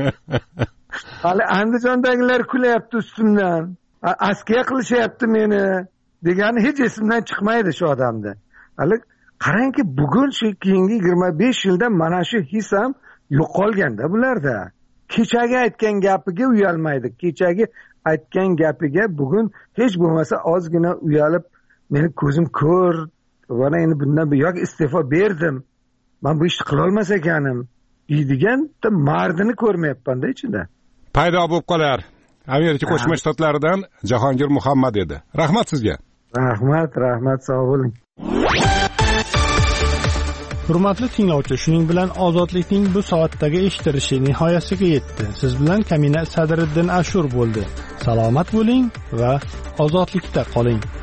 Hali Andijondagilar kulyapti ustimdan. Askiya qilishyapti meni degani hech esimdan chiqmaydi shu odamda. Hali qarangki, bugun shu keyingi yigirma besh yilda mana shu his ham yo'qolganda bularda. Kechagi aytgan gapiga uyalmaydi, kechagi aytgan gapiga bugun hech bo'lmasa ozgina uyalib meni ko'zim ko'r mana endi bundan yoki iste'fo berdim man bu ishni qilolmas ekanim deydigan mardini ko'rmayapmanda ichida. Paydo bo'lib qolar. Amerika Qo'shma Shtatlaridan Jahongir Muhammad edi. Rahmat sizga. Rahmat, rahmat, sog' bo'ling. Hurmatli tinglovchi, shuning bilan ozodlikning bu soatdagi eshitilishi nihoyasiga yetdi. Siz bilan Kamina Sadriddin Ashur bo'ldi. Salomat bo'ling va ozodlikda qoling.